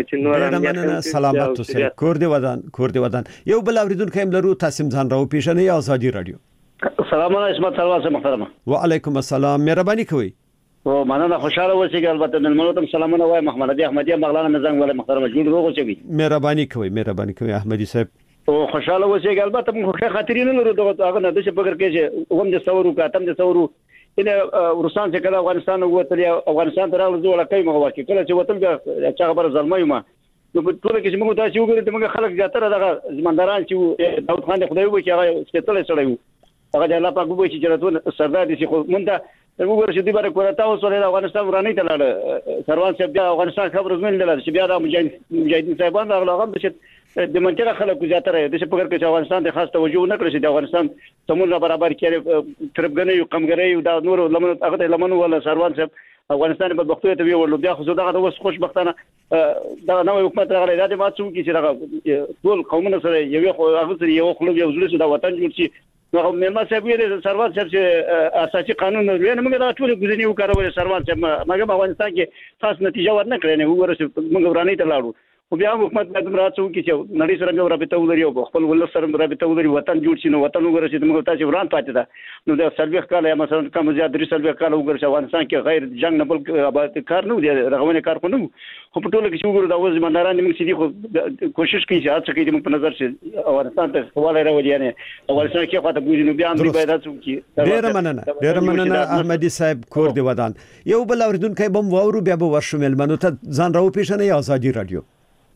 مننه سلامت اوسئ کور دی ودان یو بل اوریدونکو هم لرو تاسو ځان راو پیژنئ ازادي رادیو سلام علیکم اسمت سلوات محترمه وعلیکم السلام مهرباني کوئ او مننه خوشاله اوسئ البته نن مونږ سلامونه وای محمد علي احمدي مغلانه مزنګ ولا محترمه جوړ روغ اوسئ مهرباني کوئ احمدي صاحب او خوشاله اوسئ البته موږ ښه خاطرین نه لرو دغه نه د څه فکر کې چې هم د ثورو کاتم د ثورو ان روسان چې کله افغانستان ووتل افغانستان ته راغلي زوړه کوي مغوا کې کله چې وتل چې خبر ظلمي ما نو په ټول کې چې موږ تاسو وګورئ چې موږ خلک زیاتره دغه زمندران چې داود خان خدای وو چې هغه سپېڅلې سره وو هغه د الله پاک وو چې چرته سردار دي چې مونږ ته وګورئ چې د بار کورتا اوس ولې افغانستان ورانه ته لاړ سروان صاحب د افغانستان خبر زمين لاله چې بیا د مجاهدین صاحبان راغله هغه چې د منطقه خلکو زیاتره د څه فکر کې چې افغانستان د خاص توجه نه کړی چې د افغانستان سمون برابر کړي تربګنې او کمګرې او د نور لمن هغه لمن ولا سروان صاحب افغانستان په بختوی ته ویول بیا خو دغه اوس خوشبختانه دا نوې حکومت راغلی دا د ماتو کې چې دغه ټول قومونه سره هغه سره یو خلک یو ځل د وطن جوړ شي نو مېما صاحب یې سروان صاحب چې اساسي قانون نه ویني موږ دا ټول غوښنی وکړو سروان صاحب موږ افغانستان کې خاص نتیجه ورنه کړې نه وګورئ موږ ورانه ته لاړو خو بیا حکومت باید راځو چې نړۍ سره موږ رابطه ولري او خپل ولس سره رابطه ولري وطن جوړ شي نو وطن وګورئ چې موږ تاسو وران پاتې ده نو د سلويخ کال یا مثلا کوم زیات درې سلويخ کال وګورئ چې افغانستان کې غیر جنگ نه بل آباد کار نه دی رغونه کار خو نه خو په ټوله کې چې وګورئ دا اوس منداران موږ چې خو کوشش کوي چې هڅه کوي موږ په نظر چې افغانستان ته حواله راوړي یعنی افغانستان کې خاطر ګوزي نو بیا امر باید هڅه وکړي ډیر مننه احمدي صاحب کور دی ودان یو بل اوریدونکو بم وورو بیا به ورشمل منو ته ځان راو پیژنئ ازادي رادیو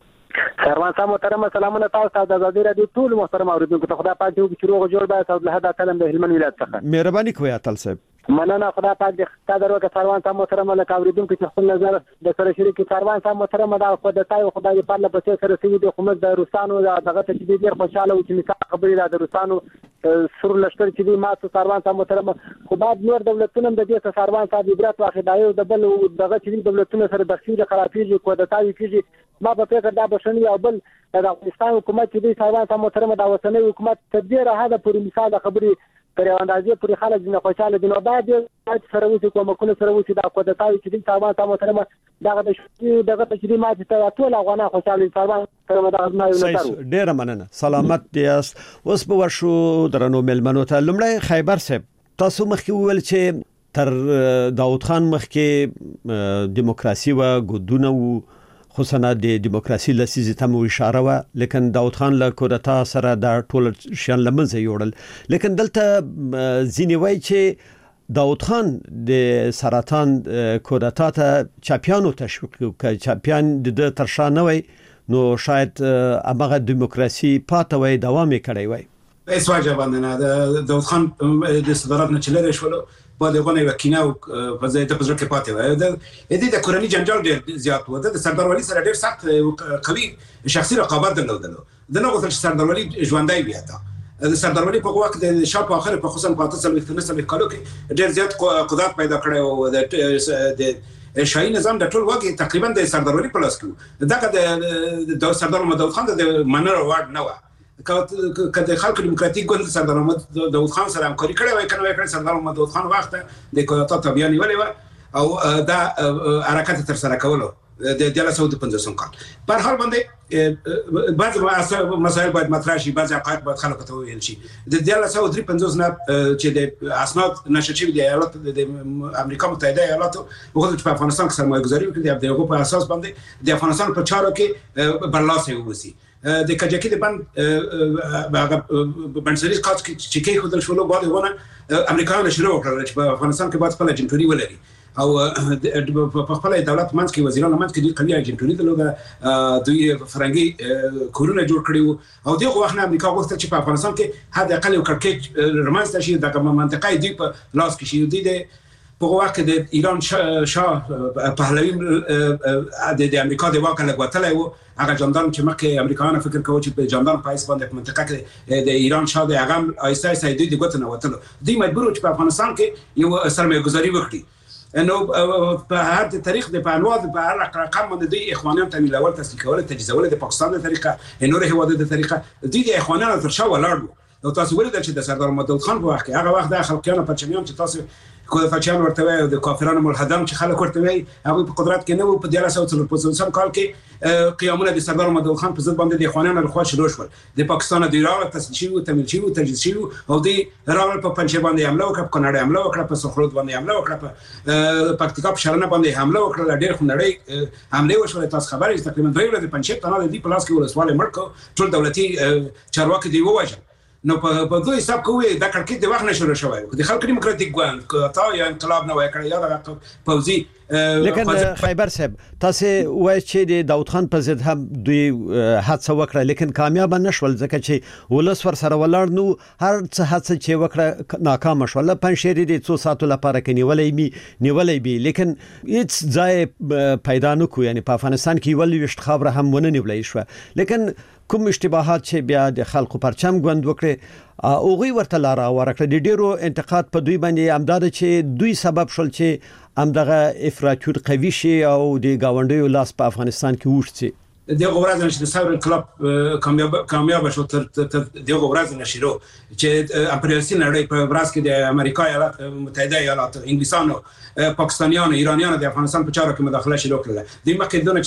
سروان صاحب محترم سلامونه تاسو د ازادي رادیو ټول محترم اوریدونکو ته خدای پاک دې چې روغ جوړ به تاسو له هدا کلم د هلمند ولایت څخه مهرباني کوئ اتل صاحب مننه خدای پاک دې قدر وکړي سروان صاحب محترم له اوریدونکو چې خپل نظر د سره شریک سروان صاحب محترم دا خو د تای خدای په الله په سره سوي د حکومت د روسانو دغه ته چې ډیر خوشاله او چې مثال خبرې د روسانو سر لشکر چې دی ماسو سروان صاحب محترم خو بعد نور دولتونه د دې سروان صاحب عبرت واخدایو د بل دغه چې دولتونه سره د خیر خرابېږي کو د تای کېږي ما په فکر دا بشنی او بل د افغانستان حکومت چې دی سروان صاحب محترم د وسنۍ حکومت تدبیر هغه پر مثال خبرې پر اندازې پر خلک نه خوشاله دي نو بعد سره وځي کومه کله سره وځي دا کو د تای چې دی سروان صاحب محترم دغه چې دی ما چې ټول افغانان خوشاله سروان محترم دا نه یو ډیر مننه سلامت دیاست اوس به ورشو درنو ملمنو ته لمړی خیبر صاحب تاسو مخکې ویل چې تر داود خان مخکې دیموکراسي و ګوندونه و خصوصا د دیموکراسي لسیزه ته مو اشاره و لیکن داود خان له کودتا سره د ټول شان لمنځه یوړل لیکن دلته ځینې وایي چې داود خان د سرطان کودتا ته چاپیانو تشویق کړ چاپیان د ترشا نه وای نو شاید هغه دیموکراسي پاتې وای دوام کړی وای ایس واجب باندې داود خان د صدارت نه چلره شول بعد غونې وکینا او په ځای ته پزړه کې پاتې وای د کورنۍ جنجال ډېر زیات و د سردار ولی سره ډېر سخت قوي شخصي رقابت درلودل د نو غوښتل سردار ولی ژوندۍ بیا تا د سردار ولی په وخت د شاپ اخر په خصوصا په تاسو سره کالو کې ډېر زیات قدرت پیدا کړی او د شاهي نظام د ټول وګي تقریبا د سردار ولی په لاس کې دغه د سردار محمد خان د منر وارد نه و کله خلک دیموکراتیک ګوند سردار محمد داود خان سره همکاري کړې وای کنه وکړ سردار محمد داود خان وخت د کوټا تبیانی ولې و او دا حرکت تر سره کولو د 1950 کال په هر حال باندې بعض مسایل باید مطرح شي، بعض حقایق باید خلکو ته وویل شي. د 1953 نه چې د اسناد نشر شوي د ایالات د امریکا متحده ایالاتو وغوښتل چې په افغانستان کې سرمایه‌ګذاري وکړي، د هغو په اساس باندې د افغانستان په چارو کې برلاسي ووسی. د کجکي د بند بنسټیز کاټ چې کې خدای شولو باندې ونه امریکایانو شروع کړل چې په افغانستان کې باید خپل اجنټوري ولري او په خپل دولت منځ کې وزیرانو منځ کې د قوي اجنټوري درلوده، دوی فرنګي کورونه جوړ کړي او دغه وخت امریکا غوښتل چې په افغانستان کې حد اقل یو کړکېچ رمانځته شي د منطقه دی په لاس کې شي. د په وخت د ایران شاه پهلوی د امریکا د واک لګوتلای وو، هغه جاندار چې مخکې امریکایانو فکر کوي چې په جاندار پایس باندې په منطقه کې د ایران شاه د هغه آیسته آیسته د ګوتنه وتلو، دوی مجبور چې په افغانستان کې یو سرمایه‌ګذاري وکړي. انه په هر تاریخ د پانوا د په هر رقم باندې د اخوانیان تمویلول تسلیکول تجهیزول د پاکستان د طریقه نور هیواد د طریقه د اخوانیانو تر شا ولاړ. نو تاسو ولې چې د سردار محمد داود خان په وخت هغه وخت د خلقیانو پرچمیان چې تاسو کودفاچیان ورته وي او د کافرانو ملحدان چې خلک ورته وي هغه په قدرت کې نه وو. په 1950 کال کې قیامونه د سردار محمد داود خان په ضد باندې د اخوانیانو لخوا شروع شول. د پاکستان د ایران تسلیل شوی تمویل شوی تجهیز شوی او د ایران په پنجشیر باندې حمله وکړه، په کاناډا حمله وکړه، په سخرود باندې حمله وکړه، په پکتیکا په شرنه باندې حمله وکړه. ډېر خنړې حمله وشول. تاسو خبرې تقریبا 3 ورځې پنجشیر ته نه دی په لاس کې ولسواله مړ ټول دولتي چارواکي دی ووجه. نو په دوی حساب کوي دا کړکېچ د وخت نه شروع شوی د خلک دیموکراتیک ګوند تا یا انقلاب نه وای کړی یا د پوځي. لیکن خیبر صاحب تاسو وایي چې د داود خان په ضد هم دوی هڅه وکړه لیکن کامیاب نشول ځکه چې ولس ور سره ولاړ نو هر څه هڅه چې وکړه ناکام شول. پنځشیر د 2 ساعتو لپاره کې نیولې بي لیکن هیڅ ځای پیدا نه کو، یعنی په افغانستان کې ول وشت خبره هم ونه نیولې شو. لیکن کوم اشتباهات چې بیا د خلکو پرچم غوند وکړي اوغي ورته لار ورکړه. د ډیرو انتقاد په دوی باندې امداد چې دوی سبب شول چې امدغه افراطیت قوي شي او د گاونډیو لاس په افغانستان کې وښتي. دغه ورځ چې د ثور انقلاب کامیاب شو تر دغه ورځ نشیرو چې امپریالیستي نړۍ په ورځ کې د امریکا ایالات متحده ایالات انګلیسانو پاکستانیانو ایرانیانو د افغانستان په چارو کې مداخله شروع کړله. د مکه دونه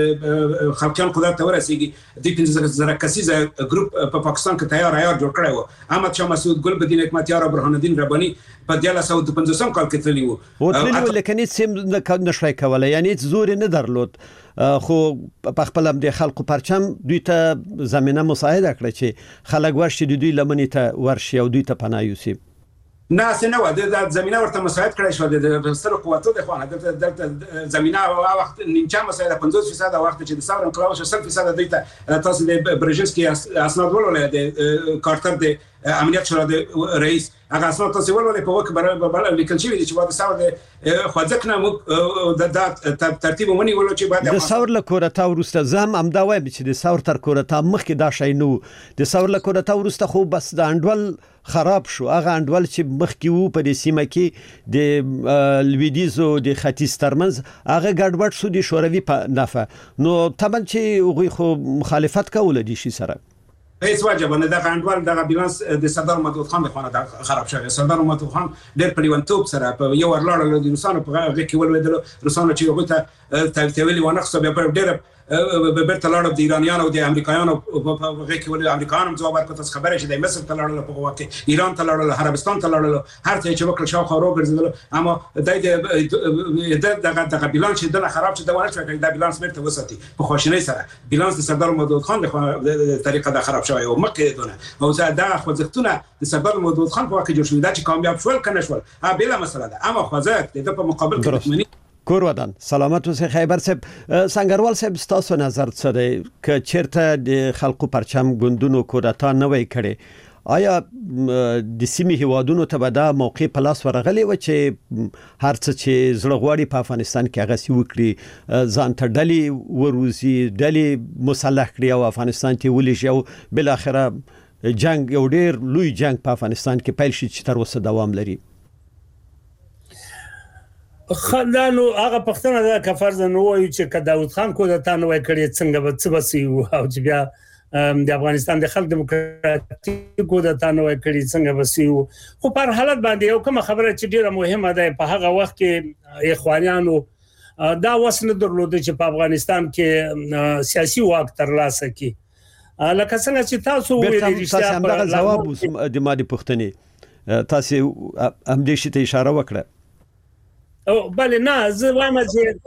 چې خلقیان قدرت ته ورسیږي د 15000 کسیزه ګروپ په پاکستان کې تیار جوړ کړی و. احمد شاه مسعود ګل بدین حکمتیار او برهان الدین رباني په 1950 کال کې تللی وو لیکن هیڅ نشوي کولای، یعنی زور نه درلود. خو په خپل د خلکو پرچم دوی ته زمينه مساعده کړ چې خلک ورشي دوی لمنې ته ورشي او دوی ته پناه یوسي. نه نه و د زمينه ورته مساعد کړی شو د ستر قوتو د خوانه د زمينه او وخت نیمچا مساعده 50% وخت چې د ثور انقلاب شو 100% دوی ته تاسو د برژنسکي اسناد ولولې د کارتر د امنیت شورا د رئیس هغه اسناد تاسو ولولې په وخت برابر لیکل شوی چې واده ثور د خوځکنه مو د ترتیب ونی ولو چې بعد د ثور له کورتا ورسته زم امدا وای چې د ثور تر کورتا مخکې دا شي نو د ثور له کورتا ورسته خو بس د انډول خراب شو. هغه انډول چې مخکې وو په سیمه کې د لویدیزو د ختیځ ترمنځ هغه ګډوډ شو د شوروي په نفع. نو طبعا چې هغه خو مخالفت کوله دي شي سره هیڅ وجه باندې د غانډوال د بیلانس د سردار محمد خان د خانه خراب شوی. سردار محمد خان ډېر په لیونتوب سره په یو ورلاړ د روسانو په هغه کې ولودل روسانو چې هغه ته تاویل ونه خصو بیا په ډېر بیرته لاړ د ایرانیانو او د امریکایانو په هغه کې ول امریکایانو ځواب ورکړ تاسو خبره چې د مصر ته لاړل په هغه کې ایران ته لاړل عربستان ته لاړل هر څه چې وکړ شاو خورو ګرځیدل اما د بیلانس چې د خراب چې د ونه شو د بیلانس بیرته وساتي په خوشنۍ سره بیلانس د سردار محمد خان د طریقه د خراب شوی او مکه دونه او دا خوځښتونه د سردار محمد خان په واقع جوړ شوی دا چې کامیاب شول کنه شول بلا مسله ده اما خوځښت د په مقابل کې کور ودان سلامت اوسه. خیبر صاحب سنگروال صاحب تاسو نظر څه دی ک چیرته د خلکو پرچم ګوندونو کورتا نه وای کړي آیا د سیمې هوادونو ته به دا موقع په لاس ورغلی و چې هر څه چې زړه غواړي په افغانستان کې هغه سی وکړي ځان ته ډلې وروزي ډلې مسلح کړي او افغانستان ته ولېږي او بل اخره جنگ یو ډیر لوی جنگ په افغانستان کې پیل شي چې تر اوسه دوام لري. خدانو هغه پښتنه د کفرز نو وایي چې داود خان کو د تان وای کړی څنګه به څه بسي او چې بیا د افغانستان د خلک دیموکراتیکو د تانوي کړي څنګه وسیو خو پر حالت باندې یو کوم خبره چې ډیره مهمه ده په هغه وخت کې اخوانیانو دا وسنه درلوده چې په افغانستان کې سیاسي واک ترلاسه کړي لکه څنګه چې تاسو ویلي رښتیا همدغه جواب د مادي پښتنې تاسو هم دې شي ته اشاره وکړه او بل نه زه وایم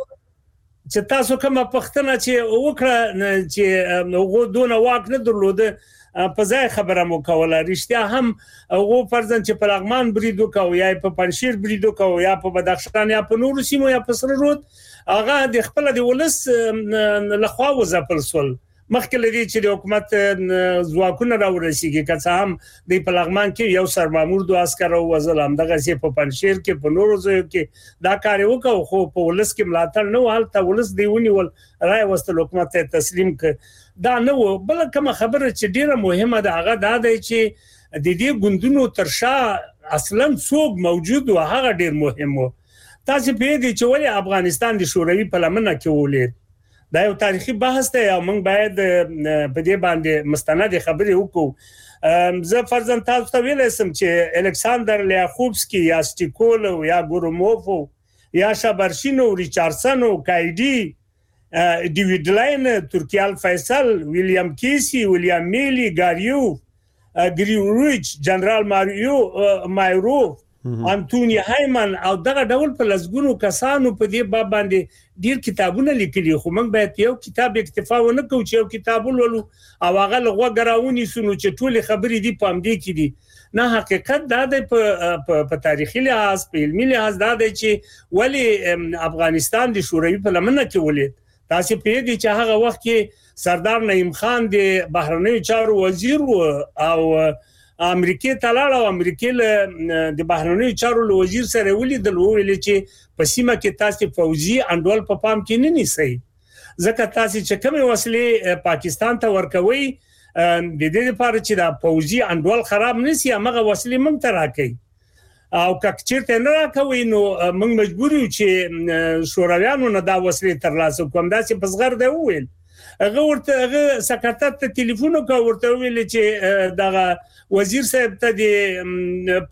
چې تاسو کوم پښتنه چې وکړه چې هغه دونه واک نه درلوده په ځای خبره مو کوله رښتیا هم هغه فرضاً چې په لغمان بریدو کو یا په پنشیر بریدو کو یا په بدخشان یا په نورو سیمو یا په سره رود هغه د خپل د ولس لخوا وځپل سول مخکې لري چې د حکومت ځواکونه راورسیږي که څه هم د پلغمان کې یو سرمامور دوه عسكر وزل هم دغه سي په پنشیر کې په نورو ځایو کې دا کار وکاو خو په ولس کې ملاتړ نه حالت ولس دیونی ول راي وستل حکومت ته تسلیم ک دا نه بل کوم خبره چې ډیره مهمه ده هغه دا دی چې د دې ګوندونو ترشا اصلا څوک موجود او هغه ډیر مهم و تاسو په دې چې ولې افغانستان د شوروي پارلمان کې ولید دا یو تاریخي بحث دی او موږ باید په دې باندې مستند خبرې وکړو زه فرضاً تاسو ته ویل سم چې الکساندر لیاخوفسکی یا سټیکول یا ګوروموف یا شابرشینو ریچارډسن او کایډي ډیوید لاین ترکیال فیصل ویلیام کیسی ویلیام میلی گاریو گریوریچ جنرال مایرو انټونی هایمن او دغه ډول په لسګونو کسانو په دې باب باندې ډیر کتابونه لیکلي خو موږ باید یو کتاب اکتفا ونه کوو چې یو کتاب ولولو او هغه لغوه ګراونی سونو چې ټول خبرې دي په امدې کې دي نه حقیقت دا دی په تاریخي لحاظ په علمي لحاظ دا دی چې ولی افغانستان د شوروي پارلمان کې ولید تاسو په دې چې هغه وخت کې سردار نعیم خان د بهرنیو چارو وزیر او امریکای تلاړ او امریکای د بهرنیو چارو وزیر سره ولیدل ویل چې په سیمه کې تاسو فوجي انډول په پام کې نه نیسئ ځکه تاسو چې کومه وسلې پاکستان ته ورکوي د دې لپاره چې دا فوجي انډول خراب نشي هغه وسلې موږ ته راکړي او کچیرته نه راکوي نو موږ مجبور یو چې شورویانو نه دا وسلې ترلاسه کوم دا چې پسغر دی ویل هغه ورته سکرټر ته ټلیفون وکړ ورته ویل چې دا وزیر صاحب ته د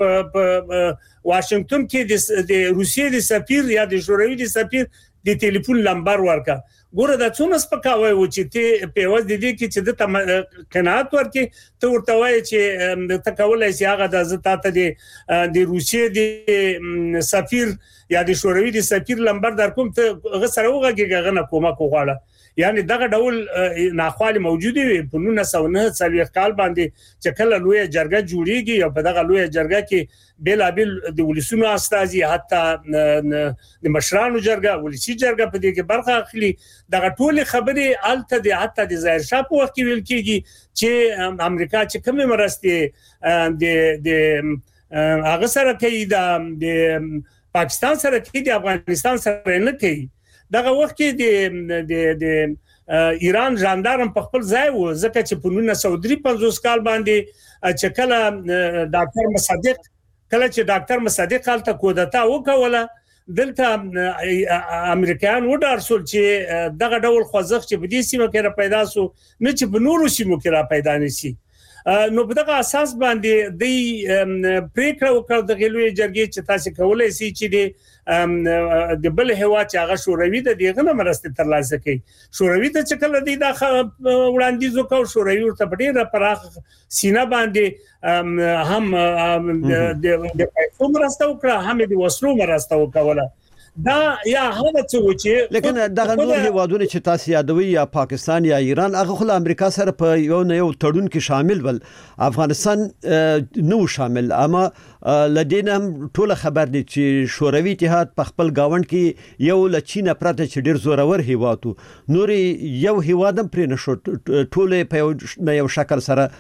واشنگټن کې د روسیې د سفیر یا د شوروي د سفیر د ټلیفون نمبر ورکا ګوره دا څونه سپکاوي و چې ته په وځ د دې کې چې د قناعت ورکې ته ورته وایي چې ته کولای شي هغه د زتاته د روسیې د سفیر یا د شوروي د سفیر نمبر در کوم ته غسر وغږیږي غنه کومه کوغاله یعنی دغه ډول ناخوالي موجوده وي په 1909 کال باندې چې کله لوی جرګه جوړیږي او په دغه لوی جرګه کې بیلابل د ولسونو استازي حتی د مشرانو جرګه ولسی جرګه په دې کې برخه اخلي دغه ټول خبرې الته د حتی د ظاهر شاه په وخت کې ویل کېږي چې امریکا چې کومه مرسته د هغه سره کوي د پاکستان سره کوي د افغانستان سره نه کوي دغه وخت کې د ایران ژاندارم په خپل ځای و ځکه چې په 1953 کال باندې چې کله ډاکټر مصدق حالت کودتا وکوله دلته امریکایان وډارسول چې دغه ډول خوځښت چې په دې سیمه کې را پیدا سو نه چې په نورو سیمو کې را پیدا نشي نو په دغه اساس باندې د پریکړه وکړه د غلوی جرګې چې تاسو کولای شئ چې د بل هوا چې هغه شوروي د دغه نه مرسته ترلاسه کوي شوروي ته چې کله د وړاندیز وکاو شوروي ورته په ډیره پراخ سینه باندې هم د پیسو مرسته وکړه هم د وسلو مرسته وکوله دا یا هغه څه چې لیکن دغه نور هیوادونه چې تاسو یادوي یا پاکستان یا ایران هغه خو امریکا سره په یو نه یو تړون کې شامل ول افغانستان نو شامل اما لدینم ټول خبر دي چې شوروي اتحاد په خپل گاوند کې یو لچینه پرته چې ډیر زورور هیوادو نور یو هیوادم پرې نشو ټول په یو شکل سره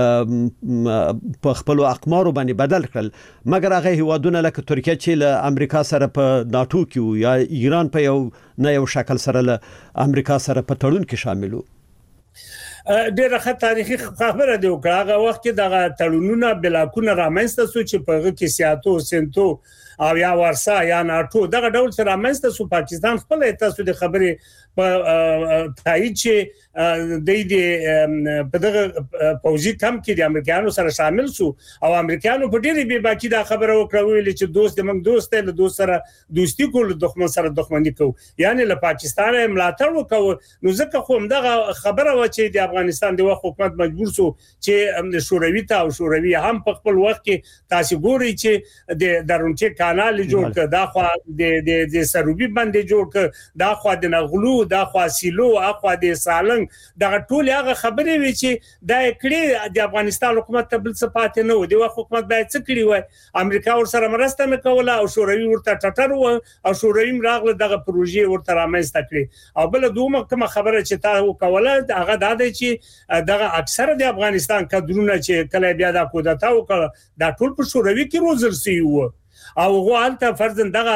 په خپل اقمار باندې بدل کړل مګر هغه هیوادونه لکه ترکیه چې له امریکا سره په ناتو کې یا ایران په یو نه یو شکل سره له امریکا سره په تړون کې شاملو ډیره ښه تاریخي خبره دی وکړه هغه وخت کې دغه تړونونه بلاکونه رامنځته شو چې په هغه کې سیاتو سنتو او یا ورسا یا ناتو دغه ډول سره رامنځته شو پاکستان خپل تاسو د خبرې په تایید چې د په دغه پوزي کم کې د امریکایانو سره شامل شو او امریکایانو په ډېری به باقي دا خبره وکړه چې دوست د موږ دوست له دوست سره دوستي کول دښمن سره دښمنی کو یعنی له پاکستان ملاتړ وکاو نو ځکه خو دغه خبره و چې د افغانستان د حکومت مجبور شو چې شوروي ته او شوروي هم په خپل وخت کې تاسو ګوري چې د درونټي کانال جوړ کړ دا خو د سروبي باندې جوړ کړ دا خو د نغلو دا خو سیلو اخو د سالنګ دا ټول هغه خبرې وی چې دا کړي د افغانستان حکومت ته بل څه پاتې نه و د حکومت باید څه کړی وای امریکا ور سره مرسته وکوله او شوروي ورته ټټر و او شوروي راغله دغه پروژې ورته رامنځته کړې او بل دومره کوم خبره چې تا وکوله هغه دا دی چې دغه اکثره د افغانستان کډرونه چې کله بیا د کودتا وکړه دا ټول په شوروي کې روزل سی وو او غوالته فرضاً دغه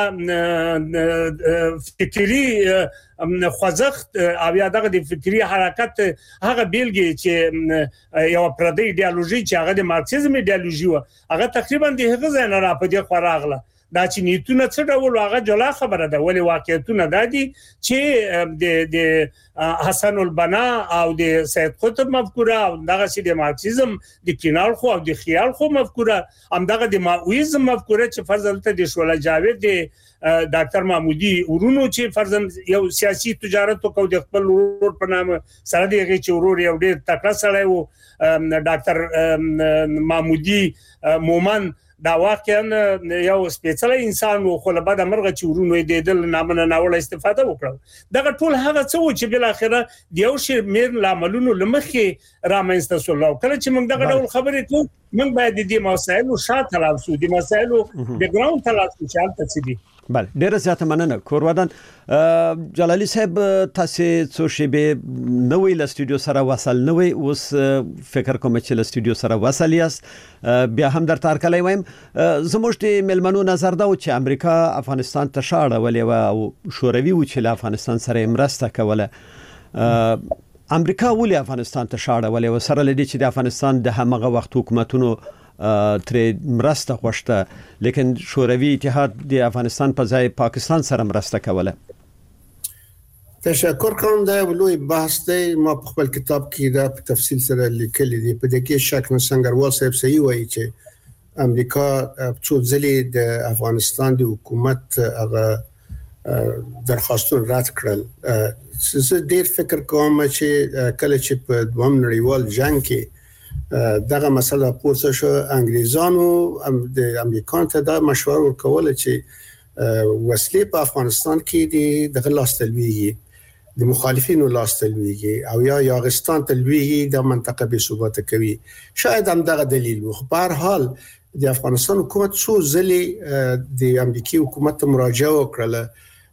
فکری خوځښت او یا دغه د فکری حرکت هغه بیلګي چې یو پردی ایدئولوژي چې هغه د مارکسیزم ایدئولوژي و هغه تقریبا د هغه ځای نه را پدې خوراغله دا چې نیتونه څه ډول هغه جلا خبره ده ولی واقعیتونه دا دي چې د حسن البنا او د سید قطب مفکوره او دغه چې د مارکسیزم د کینال خو او د خیال خو مفکوره هم دغه د ماویزم مفکوره چې فرضاً د شولا جاوید د ډاکټر محمودي ورونو چې فرضاً یو سیاسي تجارت کو د خپل ورور په نام سره دی چې ورور یو ډېر تکړه سړی و ډاکټر محمودي مومن دا واقعا یو سپیڅلی انسان و خو له بعد مرغه چې ورونو یې د نامنه ناوړه استفاده وکړه دغه ټول هغه څه و چې بل اخره د یو شی میر لاملونو لمخې رامنځته شول کله چې موږ دغه ډول خبرې کوو موږ باید د دې مسایلو شاته راوځو د مسایلو د ګراوند ته راوځو چې حالت څه دي بله ډیره زیاته مننه کورودان جلالي صاحب تاسو څو شیبه نوې له سټوډیو سره وصل نوې اوس فکر کوم چې له سټوډیو سره وصل یاست بیا هم در تارکلای وایم زموږ د ملمنو نظر دا و چې امریکا افغانستان ته شاړه ولې او شوروي و چې له افغانستان سره مرسته کوله امریکا ولې افغانستان ته شاړه ولې و سره لدی چې د افغانستان د همغه وخت حکومتونو تر مرسته خوشته لیکن شوروي اتحاد د افغانستان په ځای پاکستان سره مرسته کوله تشکر کوم دا لوی بحث دی ما په خپل کتاب کې دا په تفصیل سره لیکلی دی په دې کې شک نه څنګه صاحب صحیح وایي چې امریکا څو ځلې د افغانستان د حکومت هغه درخواستونه رد کړل زه ډیر فکر کوم چې کله چې په دویم نړیوال جنگ کې دغه مسله پورته شو انګریزانو د امریکا ته دا مشوره ورکوله چې وسلې په افغانستان کې د لاس تلويږي د مخالفینو لاس تلويږي او یا یاغستان تلويږي د منطقه به ثبات کوي شاید هم دغه دلیل وو په هر حال د افغانستان حکومت څو ځلې د امریکایي حکومت مراجعه وکړه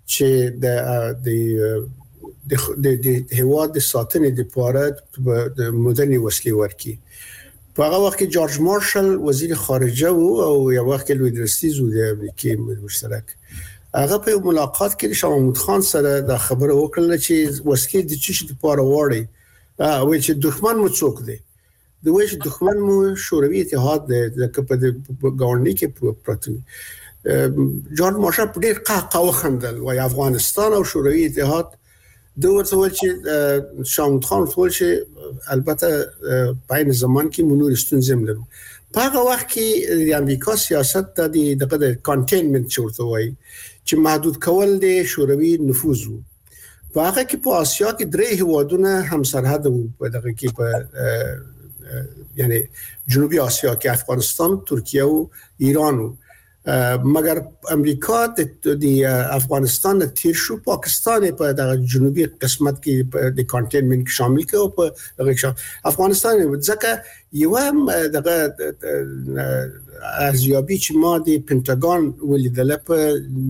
چې د هیواد د ساتنې لپاره د مدرني وسلې ورکړي په هغه وخت کې جورج مارشل وزیر خارجه وو او یو وخت کې لوی درستیز وو د امریکای مشترک هغه په ملاقات کې شاه محمود خان سره دا خبره وکړه چې وسلې د چی لپاره وړي او چې دښمن مو څوک دی د وایي چې دښمن مو شوروي اتحاد د په ګاونډي کې پروت جورج مارشل په ډېر قهقه وخندل وایي افغانستان او شوروي اتحاد د ورته ول چې شاه محمود خان ټول چې البته په این زمان کې منور استونزم لرو په هغه وخت کې د امریکا سیاست د دغه کانټینمنت چورته وایي چې محدود کول د شوروي نفوذ وو په هغه کې په آسیا کې درې هیوادونه هم سرحد وو په دغه کې په یعنی جنوبي آسیا کې افغانستان ترکیه او ایران وو مگر امریکا د افغانستان تیر شو پاکستان په د جنوبي قسمت کې د کانټینمنت شامل کې او په دغه افغانستان ځکه یو دغه ارزیابي چې ما د پینټاګون ولیدل په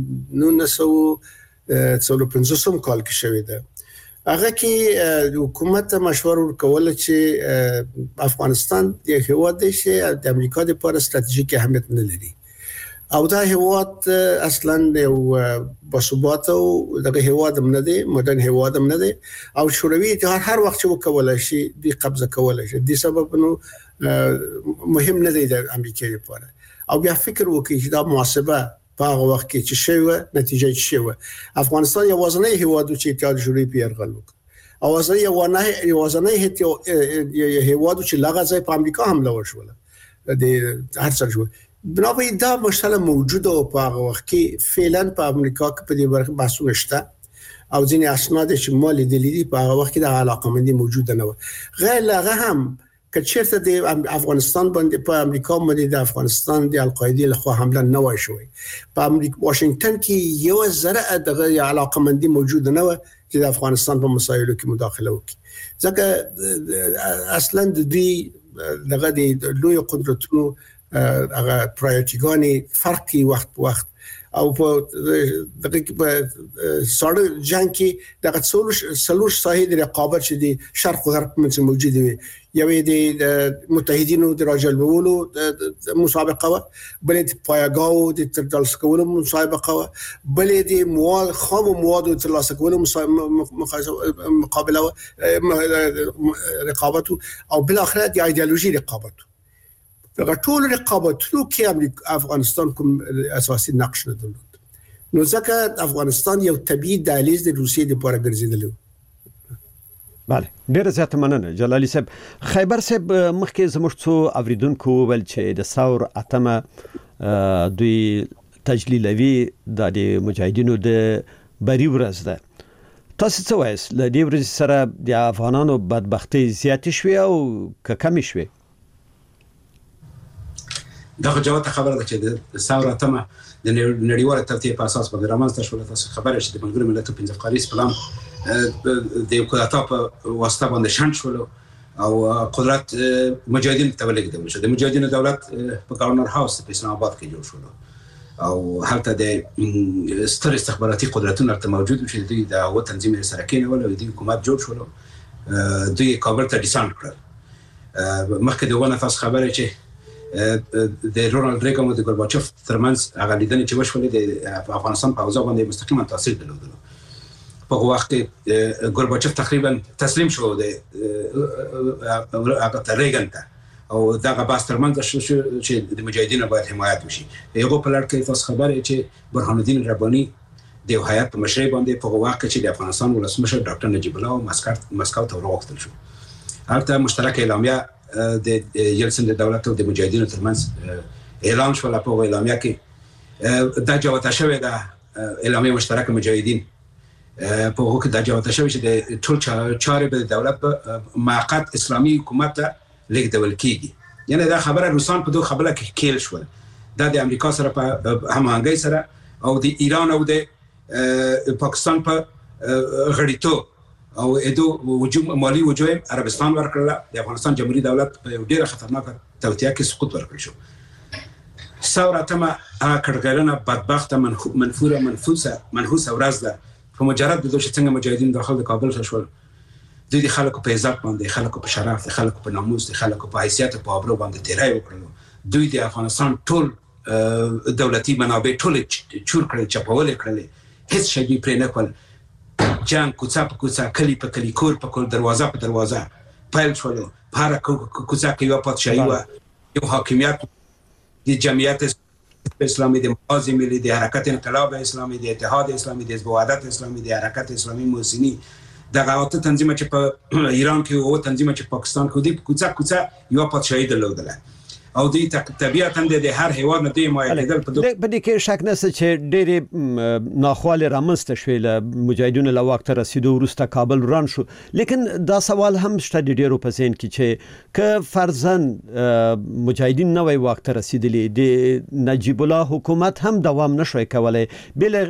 1915 کال کې شوې ده هغه کې حکومت مشوره ورکوله چې افغانستان د هیواد دی چې د امریکا لپاره ستراتیژیک اهمیت نه لري او دا هیواد اصلا یو باثبات او دغه هیواد هم نه دی مدرن هیواد هم نه دی او شوروي اتحاد هر وخت چې وکولای شي د قبضه کولای شي د سبب نو مهم نه دی د امریکا لپاره او بیا فکر وکړي چې دا محاسبه په هغه وخت کې چې شوه نتیجه شوه افغانستان یوازنی هیواد چې اتحاد شوروي پیرغل وکړ اوازنی هیواد چې لغزه په امریکا حمله وشوله د هر څه شو بنابراین دا مسله موجوده او په هغه وخت کې فعلا په امریکا کې په دې برخه بحثونه شته او ځینې اسناد چې مال دي په هغه وخت کې د علاقمندي موجوده نه و غیر لغه هم کچېرته د افغانستان باندې په امریکا باندې د افغانستان د القاعده له خوا حمله نه وای شوی په امریکا واشنگټن کې یو ذره د علاقمندي موجوده نه و چې د افغانستان په مسایلو کې مداخله وکړي ځکه اصلا د دې دغه د لوی قدرتونو هغه پرایورټیګانی فرقي وخت په وخت او په دغه په ساده جنگ کې دغه سلوش صحیح د رقابت چې د شرق او غرب منځ موجود وي یوې د متحدینو د راجلولو مسابقه و بلې د پایګاو د ترلاسه کولو مسابقه و بلې د مواد خام مواد د ترلاسه کولو مقابله رقابت او بل اخر د ایدئولوژي رقابت دغه ټول رقابتونو کې افغانستان کوم اساسي نقش نه درلود نو ځکه افغانستان یو طبيعي دهلیز د روسیې د لپاره ګرځیدلی بله ډیره زیاته مننه جلالي صاحب خیبر صاحب مخکې زموږ څو اوریدونکو ول چې د ثور اتمه دوی تجلیلوي د مجاهدینو د بری ورځ ده تاسو څه وایي د دې ورځ سره د افغانانو بدبختی زیات شوي او کم شوي دغه جواب خبره ده چې د ثور اتمه د نړیوال ترتیب په اساس باندې رامنځته شول تاسو خبره چې د ملګرو ملتونو پنځه قاریس پلان د کولاتا په واسطه باندې شان شول او قدرت مجاهدین ته ولګیدل شو د مجاهدینو دولت په گورنر هاوس په اسلام آباد کې جوړ شو او هلته د ستر استخباراتي قدرتونه ته موجود و چې دوی د تنظیم سره کېنول او د حکومت جوړ شول دوی کابل ته ډیسانټ کړل مخکې دغه تاسو خبره چې د رونالد ریګن او د ګورباچوف ترمنځ هغه لیدنې چې وشولې د افغانستان په اوضاع باندې مستقیما تاثیر درلود په وخت کې ګورباچوف تقریبا تسلیم شو د هغه ریګن ته او دغه باس ترمنځ چې د مجاهدینو باید حمایت وشي یو په لړ کې تاسو خبره چې برهان الدین رباني د هیئت په مشرۍ باندې په وخت کې چې د افغانستان ولسمشر ډاکټر نجیب الله مسکو ته ورغوښتل شو هلته مشترک اعلامیه د یلسن د دولت او د مجاهدینو ترمنځ اعلان شو په اعلامیه کې دا جوته شوې ده اعلامیه مشترک مجاهدین په هغه کې دا جوته شوې چې د ټول چارې به د دولت موقت اسلامي حکومت ته لیږدول کیږي یعنی دا خبره روسان په دوه خبره کې کېل شو دا د امریکا سره په هماهنګۍ سره او د ایران او د پاکستان په غړیتوب او ادو وجوم مالی وجوه عربستان ورکړه د افغانستان جمهوریت دولت په یو ډیره خطرناکه توطئه کې سقوط ورکړ شو ثوره تمه کړګرنه بدبخته منفوره منحوسه ورځ ده په مجرد د دوه څنګه مجاهدین داخل د کابل شول د خلکو په عزت باندې خلکو په شرف خلکو په ناموس خلکو په حیثیت په ابرو باندې تیرای وکړل دوی د افغانستان ټول دولتي منابع ټول چور کړل چپول کړل هیڅ شي پرې نه کول جنگ کوڅه په کوڅه کلی په کلی کور په کور دروازه په دروازه پیل شول په هر کوڅه کې یو پادشاهي و یو حاکمیت د جمعیت اسلامي د موازی ملي د حرکت انقلاب اسلامي د اتحاد اسلامي د حزب وحدت اسلامي د حرکت اسلامي موسمي دغه اوت تنظیم چې په ایران کې او تنظیم چې پاکستان کې د کوڅه یو پادشاهي درلودله او دې طبيعتاً د هر هیواد نه دی مایلېدل په دې کې شک نشته چې ډېر ناخواله رامنځته شوې له مجاهدینو له وخت رسیدو وروسته کابل وران شو لیکن دا سوال هم شته ډېرو په ذهن کې چې ک فرضاً مجاهدین نه وای وخت رسیدلی د نجیب الله حکومت هم دوام نشوي کولای بل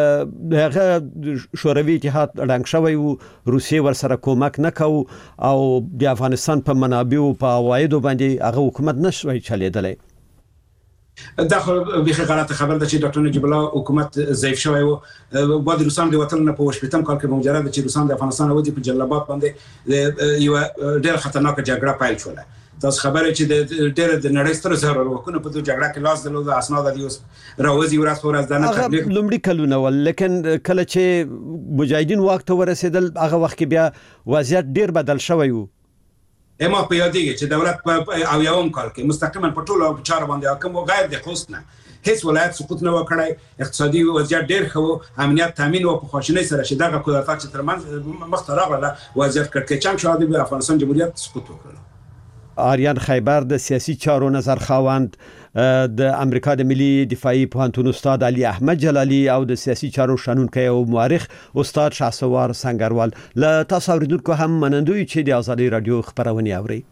هغه شوروي اتحاد رنګ شوی او روسیې ورسره کومک نکاو او د افغانستان په منابع او په عوایدو باندې هغه حکومت نشوي چلیدلی دا خو به غلطه خبر ده چې ډاکټر نجیب الله حکومت ضعیف شوی او بعد روسان د وطن نه په شپږم کال کې مجرد چې روسان د افغانستان ودی په جلال باندې یو ډېر خطرناک جګړه پیل شوه تاسو خبره چې د ډېر د نړۍ ستر زهر ورکونه په جګړه کې لاس درلود اسناد د اوس راوځي ورځ په ورځ دنه تکلیف لومړی کلونه ول لیکن کله چې مجاهدین وخت ورسېدل هغه وخت کې بیا وضعیت ډېر بدل شوی و اما په یادېږي چې دولت په او یوم کال کې مستقیما په ټولو چارو باندې حاکم او غیر د خوست نه هیڅ ولایت سقوط نه وکړای، اقتصادي وضعیت ډېر ښه، امنیت تامین او په خواشینۍ سره چې دغه قدرت چې ترمنځ مخ ته راغله وضعیت کړکېچن شو د افغانستان جمهوریت سقوط وکړ. آریان خیبر د سیاسي چارو نظر خواوند، د امریکا د ملي دفاعي پوهنتون استاد علي احمد جلالي او د سیاسي چارو شنونکی او مورخ استاد شهسوار سنگروال له تاسو اوریدونکو هم منندوی چې د ازادي رادیو خبرونه اوري.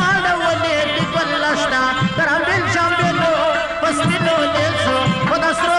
Pastino leso,